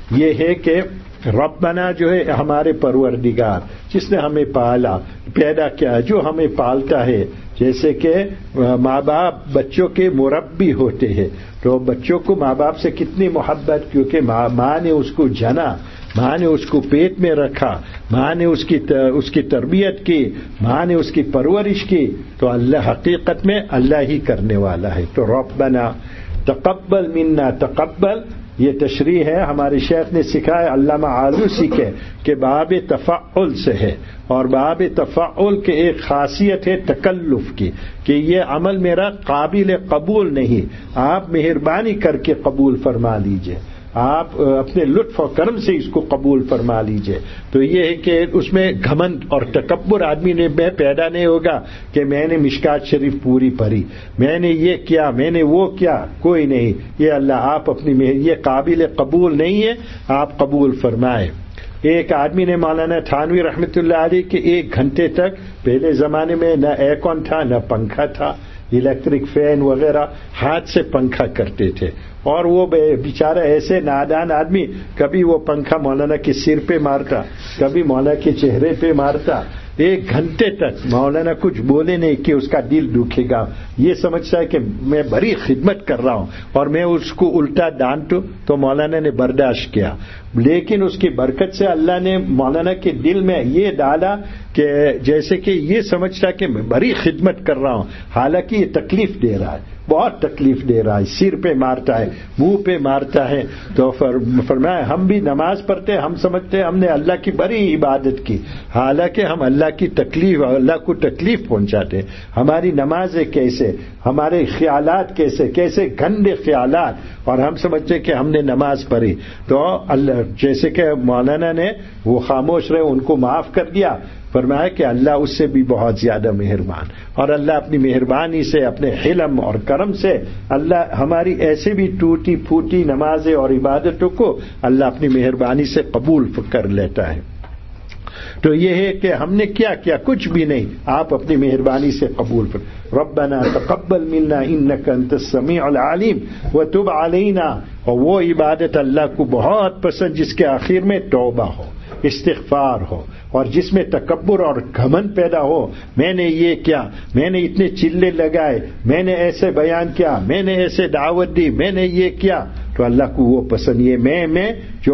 یہ ہے کہ ربنا جو ہے ہمارے پروردگار جس نے ہمیں پالا پیدا کیا، جو ہمیں پالتا ہے، جیسے کہ ماں باپ بچوں کے مربی ہوتے ہیں، تو بچوں کو ماں باپ سے کتنی محبت، کیونکہ ماں نے اس کو جنا، ماں نے اس کو پیٹ میں رکھا، ماں نے اس کی تربیت کی، ماں نے اس کی پرورش کی، تو اللہ حقیقت میں اللہ ہی کرنے والا ہے۔ تو ربنا تقبل منا، تقبل یہ تشریح ہے ہمارے شیخ نے سکھایا، علامہ آلوسی کے کہ باب تفعل سے ہے، اور باب تفعل کے ایک خاصیت ہے تکلف کی، کہ یہ عمل میرا قابل قبول نہیں، آپ مہربانی کر کے قبول فرما لیجئے، آپ اپنے لطف و کرم سے اس کو قبول فرما لیجئے۔ تو یہ ہے کہ اس میں گھمنڈ اور تکبر آدمی نے پیدا نہیں ہوگا کہ میں نے مشکات شریف پوری پڑھی، میں نے یہ کیا، میں نے وہ کیا، کوئی نہیں، یہ اللہ آپ اپنی یہ قابل قبول نہیں ہے، آپ قبول فرمائے۔ ایک آدمی نے مولانا تھانوی رحمۃ اللہ علیہ کے 1 گھنٹے تک، پہلے زمانے میں نہ ایئرکون تھا نہ پنکھا تھا، الیکٹرک فین وغیرہ، ہاتھ سے پنکھا کرتے تھے، اور وہ بیچارہ ایسے نادان آدمی، کبھی وہ پنکھا مولانا کے سر پہ مارتا، کبھی مولانا کے چہرے پہ مارتا، 1 گھنٹے تک مولانا کچھ بولے نہیں کہ اس کا دل دکھے گا، یہ سمجھتا ہے کہ میں بڑی خدمت کر رہا ہوں اور میں اس کو الٹا ڈانٹوں، تو مولانا نے برداشت کیا، لیکن اس کی برکت سے اللہ نے مولانا کے دل میں یہ ڈالا کہ جیسے کہ یہ سمجھتا کہ میں بڑی خدمت کر رہا ہوں، حالانکہ یہ تکلیف دے رہا ہے، بہت تکلیف دے رہا ہے، سر پہ مارتا ہے، منہ پہ مارتا ہے۔ تو فرمایا ہم بھی نماز پڑھتے، ہم سمجھتے ہم نے اللہ کی بڑی عبادت کی، حالانکہ ہم اللہ کی تکلیف، اللہ کو تکلیف پہنچاتے۔ ہماری نمازیں کیسے، ہمارے خیالات کیسے گندے خیالات، اور ہم سمجھتے کہ ہم نے نماز پڑھی۔ تو اللہ جیسے کہ مولانا نے وہ خاموش رہے، ان کو معاف کر دیا، فرمایا کہ اللہ اس سے بھی بہت زیادہ مہربان، اور اللہ اپنی مہربانی سے، اپنے حلم اور کرم سے، اللہ ہماری ایسے بھی ٹوٹی پھوٹی نمازیں اور عبادتوں کو اللہ اپنی مہربانی سے قبول کر لیتا ہے۔ تو یہ ہے کہ ہم نے کیا کیا، کچھ بھی نہیں، آپ اپنی مہربانی سے قبول فرمائیں۔ ربنا تقبل منا انک انت السمیع العلیم وتب علینا، اور وہ عبادت اللہ کو بہت پسند جس کے آخر میں توبہ ہو، استغفار ہو، اور جس میں تکبر اور گھمنڈ پیدا ہو، میں نے یہ کیا، میں نے اتنے چلے لگائے، میں نے ایسے بیان کیا، میں نے ایسے دعوت دی، میں نے یہ کیا، تو اللہ کو وہ پسند۔ یہ میں جو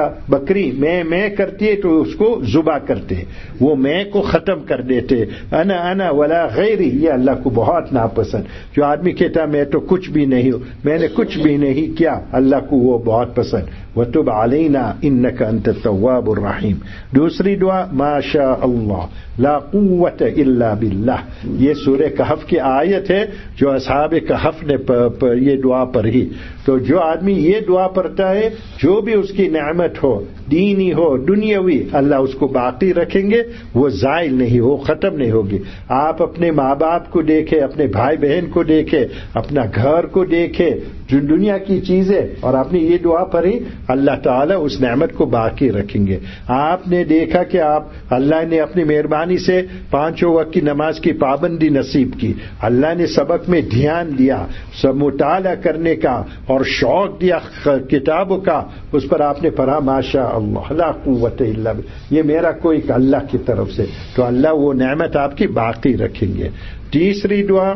بکری میں کرتی ہے تو اس کو ذبح کرتے، وہ میں کو ختم کر دیتے، انا ولا غیری، یہ اللہ کو بہت ناپسند۔ جو آدمی کہتا میں تو کچھ بھی نہیں ہوں، میں نے کچھ بھی نہیں کیا، اللہ کو وہ بہت پسند۔ وتب علینا انک انت التواب الرحیم۔ دوسری دعا ما شاء اللہ لا قوت الا باللہ، یہ سورہ کہف کی آیت ہے جو اصحاب کہف نے یہ دعا پڑھی۔ تو جو آدمی یہ دعا پڑھتا ہے، جو بھی اس کی نعمت ہو، دینی ہو دنیاوی، اللہ اس کو باقی رکھیں گے، وہ زائل نہیں، وہ ختم نہیں ہوگی۔ آپ اپنے ماں باپ کو دیکھیں، اپنے بھائی بہن کو دیکھیں، اپنا گھر کو دیکھیں، جو دنیا کی چیزیں، اور آپ نے یہ دعا پڑھی، اللہ تعالیٰ اس نعمت کو باقی رکھیں گے۔ آپ نے دیکھا کہ اللہ نے اپنی مہربانی سے 5 وقت کی نماز کی پابندی نصیب کی، اللہ نے سبق میں دھیان دیا، سب مطالعہ کرنے کا اور شوق دیا کتابوں کا، اس پر آپ نے پڑھا ماشاء اللہ لا قوت الا باللہ، یہ میرا کوئی اللہ کی طرف سے، تو اللہ وہ نعمت آپ کی باقی رکھیں گے۔ تیسری دعا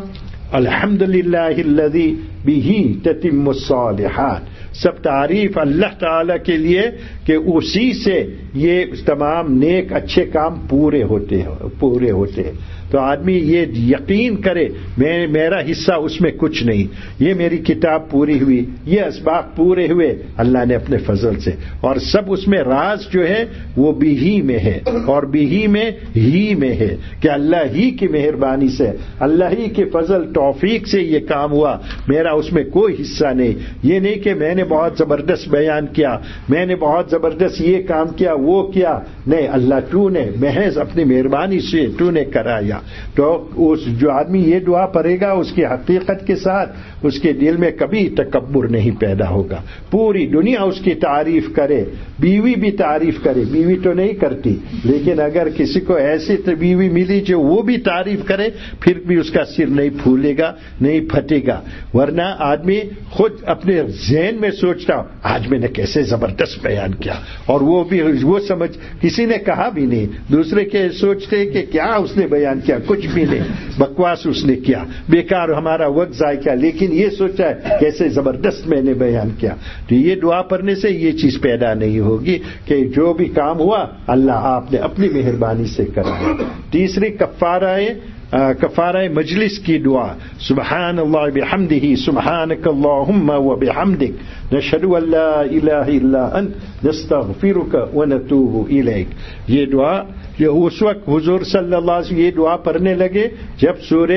الحمدللہ الذی بہ تتم الصالحات، سب تعریف اللہ تعالی کے لیے کہ اسی سے یہ تمام نیک اچھے کام پورے ہوتے ہیں۔ تو آدمی یہ یقین کرے میرا حصہ اس میں کچھ نہیں، یہ میری کتاب پوری ہوئی، یہ اسباق پورے ہوئے اللہ نے اپنے فضل سے، اور سب اس میں راز جو ہے وہ بھی میں ہے، اور بھی میں ہے کہ اللہ ہی کی مہربانی سے، اللہ ہی کے فضل توفیق سے یہ کام ہوا، میرا اس میں کوئی حصہ نہیں۔ یہ نہیں کہ میں نے بہت زبردست بیان کیا، میں نے بہت زبردست یہ کام کیا وہ کیا، نہیں، اللہ تو نے محض اپنی مہربانی سے تو نے کرایا۔ تو اس جو آدمی یہ دعا پڑھے گا اس کی حقیقت کے ساتھ اس کے دل میں کبھی تکبر نہیں پیدا ہوگا. پوری دنیا اس کی تعریف کرے, بیوی بھی تعریف کرے, بیوی تو نہیں کرتی لیکن اگر کسی کو ایسی بیوی ملی جو وہ بھی تعریف کرے پھر بھی اس کا سر نہیں پھولے گا, نہیں پھٹے گا. ورنہ آدمی خود اپنے ذہن میں سوچتا آج میں نے کیسے زبردست بیان کیا, اور وہ سمجھ کسی نے کہا بھی نہیں, دوسرے کے سوچتے کہ کیا اس نے بیان کیا, کچھ بھی نہیں, بکواس اس نے کیا, بیکار ہمارا وقت ضائع کیا, لیکن یہ سوچا ہے کیسے زبردست میں نے بیان کیا. تو یہ دعا پڑھنے سے یہ چیز پیدا نہیں ہوگی کہ جو بھی کام ہوا اللہ آپ نے اپنی مہربانی سے کرا. تیسری کفارہ مجلس کی دعا, سبحان اللہ بحمدہ سبحانک اللہم و بحمدک نشہد ان لا الہ الا انت نستغفرک ونتوب الیک. یہ دعا جو اس وقت حضور صلی اللہ علیہ وسلم یہ دعا پڑھنے لگے جب سورہ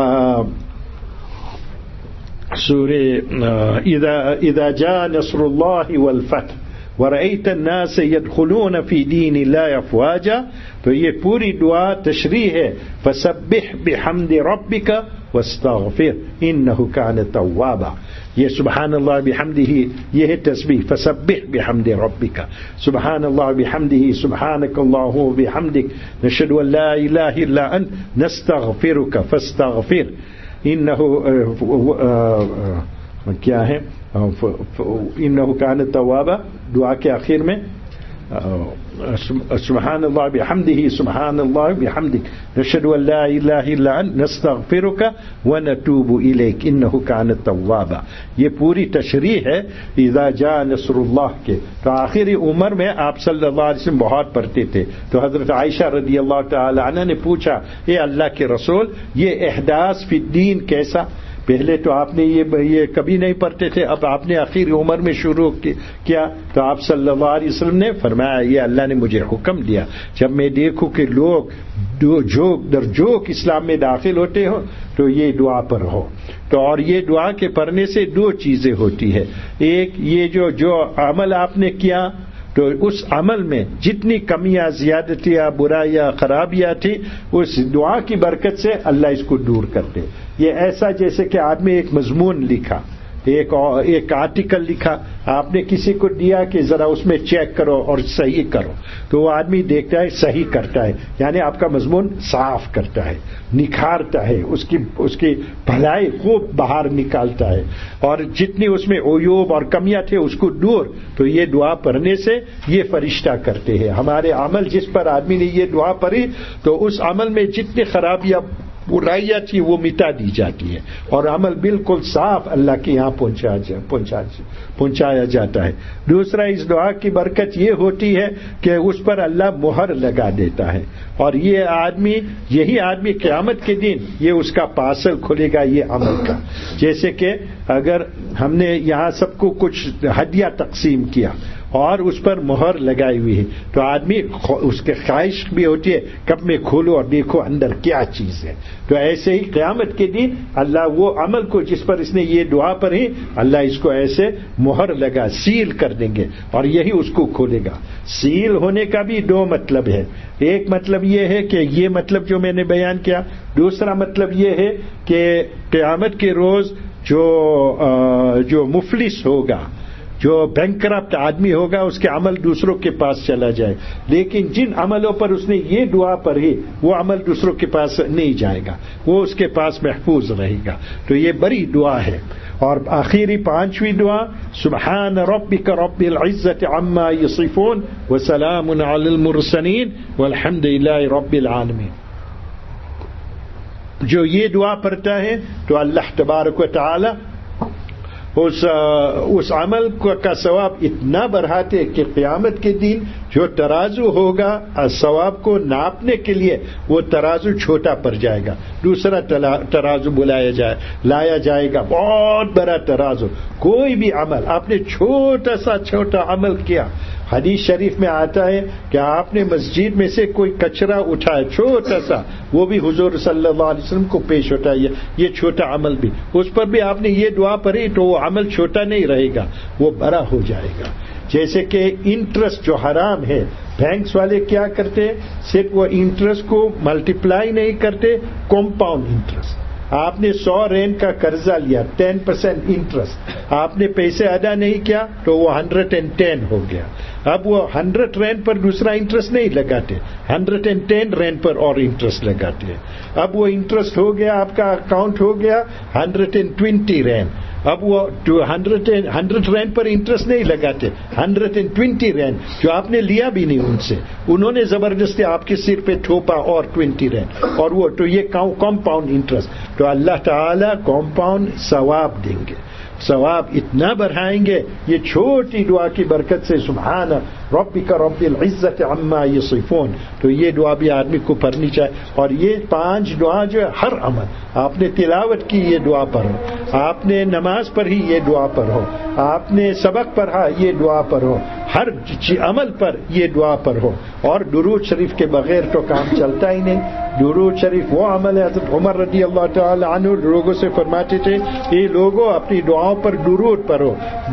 اذا جاء نصر اللہ والفتح وَرَأَيْتَ النَّاسَ يَدْخُلُونَ فِي دِينِ اللَّهِ أَفْوَاجًا. تو یہ پوری دعا تشریح ہے, فَسَبِّحْ بِحَمْدِ رَبِّكَ وَاسْتَغْفِرْ إِنَّهُ كَانَ تَوَّابًا. یہ سبحان اللہ بحمدہ یہ ہے تسبیح, فسبح بحمد ربک سبحان اللہ بحمدہ سبحانک اللہم وبحمدک نشہد ان لا الہ الا انت نستغفرک فاستغفر انہ کیا ہے انہ کان توابا. دعا کے آخر میں سبحان اللہ بحمدہ سبحان اللہ بحمدک نشہد ان لا الہ الا انت نستغفرک ونتوب الیک انہ کان توابا. یہ پوری تشریح ہے اذا جاء نصر اللہ کے. تو آخری عمر میں آپ صلی اللہ علیہ وسلم بہت پڑھتے تھے. تو حضرت عائشہ رضی اللہ تعالی عنہ نے پوچھا, اے اللہ کے رسول یہ احداث فی الدین کیسا, پہلے تو آپ نے یہ کبھی نہیں پڑھتے تھے, اب آپ نے آخری عمر میں شروع کیا. تو آپ صلی اللہ علیہ وسلم نے فرمایا یہ اللہ نے مجھے حکم دیا جب میں دیکھوں کہ لوگ جوک اسلام میں داخل ہوتے ہو تو یہ دعا پڑھو. تو اور یہ دعا کے پڑھنے سے دو چیزیں ہوتی ہے. ایک یہ جو عمل آپ نے کیا تو اس عمل میں جتنی کمیاں زیادتیاں برائیاں خرابیاں تھیں اس دعا کی برکت سے اللہ اس کو دور کرتے. یہ ایسا جیسے کہ آدمی ایک مضمون لکھا, ایک آرٹیکل لکھا, آپ نے کسی کو دیا کہ ذرا اس میں چیک کرو اور صحیح کرو, تو وہ آدمی دیکھتا ہے صحیح کرتا ہے, یعنی آپ کا مضمون صاف کرتا ہے, نکھارتا ہے, اس کی بھلائی خوب باہر نکالتا ہے, اور جتنی اس میں عیوب اور کمیاں تھے اس کو دور. تو یہ دعا پڑھنے سے یہ فرشتہ کرتے ہیں. ہمارے عمل جس پر آدمی نے یہ دعا پڑھی تو اس عمل میں جتنی خرابیاں برائیاں تھی وہ مٹا دی جاتی ہے اور عمل بالکل صاف اللہ کے یہاں پہنچایا جاتا ہے. دوسرا اس دعا کی برکت یہ ہوتی ہے کہ اس پر اللہ مہر لگا دیتا ہے, اور یہی آدمی قیامت کے دن یہ اس کا پارسل کھلے گا یہ عمل کا. جیسے کہ اگر ہم نے یہاں سب کو کچھ ہدیہ تقسیم کیا اور اس پر مہر لگائی ہوئی ہے تو آدمی اس کے خواہش بھی ہوتی ہے کب میں کھولوں اور دیکھو اندر کیا چیز ہے. تو ایسے ہی قیامت کے دن اللہ وہ عمل کو جس پر اس نے یہ دعا پڑھی اللہ اس کو ایسے مہر لگا سیل کر دیں گے اور یہی اس کو کھولے گا. سیل ہونے کا بھی دو مطلب ہے. ایک مطلب یہ ہے کہ یہ مطلب جو میں نے بیان کیا, دوسرا مطلب یہ ہے کہ قیامت کے روز جو مفلس ہوگا, جو بینکرپٹ آدمی ہوگا اس کے عمل دوسروں کے پاس چلا جائے, لیکن جن عملوں پر اس نے یہ دعا پڑھی وہ عمل دوسروں کے پاس نہیں جائے گا, وہ اس کے پاس محفوظ رہے گا. تو یہ بڑی دعا ہے. اور آخری پانچویں دعا سبحان ربک رب العزت عما یصفون وسلام علی المرسلین والحمد للہ رب العالمین. جو یہ دعا پڑھتا ہے تو اللہ تبارک و تعالی اس عمل کا ثواب اتنا بڑھاتے کہ قیامت کے دن جو ترازو ہوگا ثواب کو ناپنے کے لیے وہ ترازو چھوٹا پڑ جائے گا, دوسرا ترازو لایا جائے گا, بہت بڑا ترازو. کوئی بھی عمل آپ نے چھوٹا عمل کیا, حدیث شریف میں آتا ہے کہ آپ نے مسجد میں سے کوئی کچرا اٹھایا چھوٹا سا, وہ بھی حضور صلی اللہ علیہ وسلم کو پیش ہوتا ہے یہ چھوٹا عمل بھی, اس پر بھی آپ نے یہ دعا پڑھی تو وہ عمل چھوٹا نہیں رہے گا, وہ بڑا ہو جائے گا. جیسے کہ انٹرسٹ جو حرام ہے بینکس والے کیا کرتے، صرف وہ انٹرسٹ کو ملٹیپلائی نہیں کرتے، کمپاؤنڈ انٹرسٹ. آپ نے 100 رینڈ کا قرضہ لیا، 10% انٹرسٹ، آپ نے پیسے ادا نہیں کیا تو وہ 110 ہو گیا. اب وہ 100 رینڈ پر دوسرا انٹرسٹ نہیں لگاتے، 110 رینڈ پر اور انٹرسٹ لگاتے ہیں. اب وہ انٹرسٹ ہو گیا، آپ کا اکاؤنٹ ہو گیا 120 رینڈ. اب وہ 100 رینڈ پر انٹرسٹ نہیں لگاتے، 120 رینڈ جو آپ نے لیا بھی نہیں ان سے، انہوں نے زبردستی آپ کے سر پہ ٹھوپا اور 20 رینڈ، اور وہ تو یہ کمپاؤنڈ انٹرسٹ. تو اللہ تعالیٰ کمپاؤنڈ ثواب دیں گے، ثواب اتنا بڑھائیں گے. یہ چھوٹی دعا کی برکت سے سبحان ربک رب العزت عما یصفون. تو یہ دعا بھی آدمی کو پڑھنی چاہیے. اور یہ 5 دعا جو ہے ہر عمل، آپ نے تلاوت کی یہ دعا پڑھو، آپ نے نماز پڑھی یہ دعا پڑھو، آپ نے سبق پڑھا یہ دعا پڑھو، ہر عمل پر یہ دعا پڑھو. اور درود شریف کے بغیر تو کام چلتا ہی نہیں. درود شریف وہ عمل ہے. حضرت عمر رضی اللہ تعالی عنہ لوگوں سے فرماتے تھے، یہ لوگوں اپنی دعاؤں پر درود پڑھو.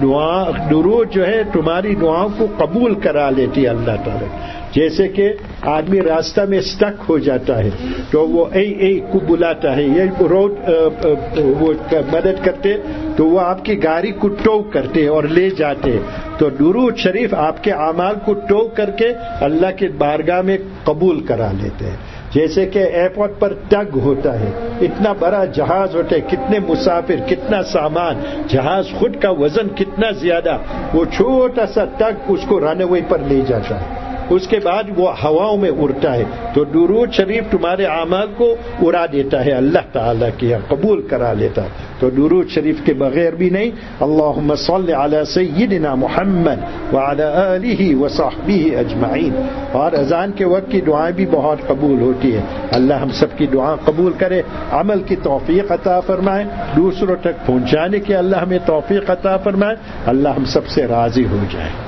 درود جو ہے تمہاری دعاؤں کو قبول کرا لیتی اللہ تعالی. جیسے کہ آدمی راستہ میں سٹک ہو جاتا ہے تو وہ اے کو بلاتا ہے، یہ روڈ وہ مدد کرتے تو وہ آپ کی گاڑی کو ٹو کرتے اور لے جاتے. تو درود شریف آپ کے اعمال کو ٹو کر کے اللہ کے بارگاہ میں قبول کرا لیتے ہیں. جیسے کہ ایئرپورٹ پر ٹگ ہوتا ہے، اتنا بڑا جہاز ہوتا ہے، کتنے مسافر، کتنا سامان، جہاز خود کا وزن کتنا زیادہ، وہ چھوٹا سا ٹگ اس کو رن وے پر لے جاتا ہے، اس کے بعد وہ ہواؤں میں اڑتا ہے. تو درود شریف تمہارے اعمال کو اڑا دیتا ہے اللہ تعالیٰ کیا قبول کرا لیتا ہے. تو درود شریف کے بغیر بھی نہیں. اللہم صل علی سیدنا محمد وعلی آلہ وصحبہ اجمعین. اور اذان کے وقت کی دعائیں بھی بہت قبول ہوتی ہے. اللہ ہم سب کی دعا قبول کرے، عمل کی توفیق عطا فرمائے، دوسروں تک پہنچانے کی اللہ ہمیں توفیق عطا فرمائے. اللہ ہم سب سے راضی ہو جائے.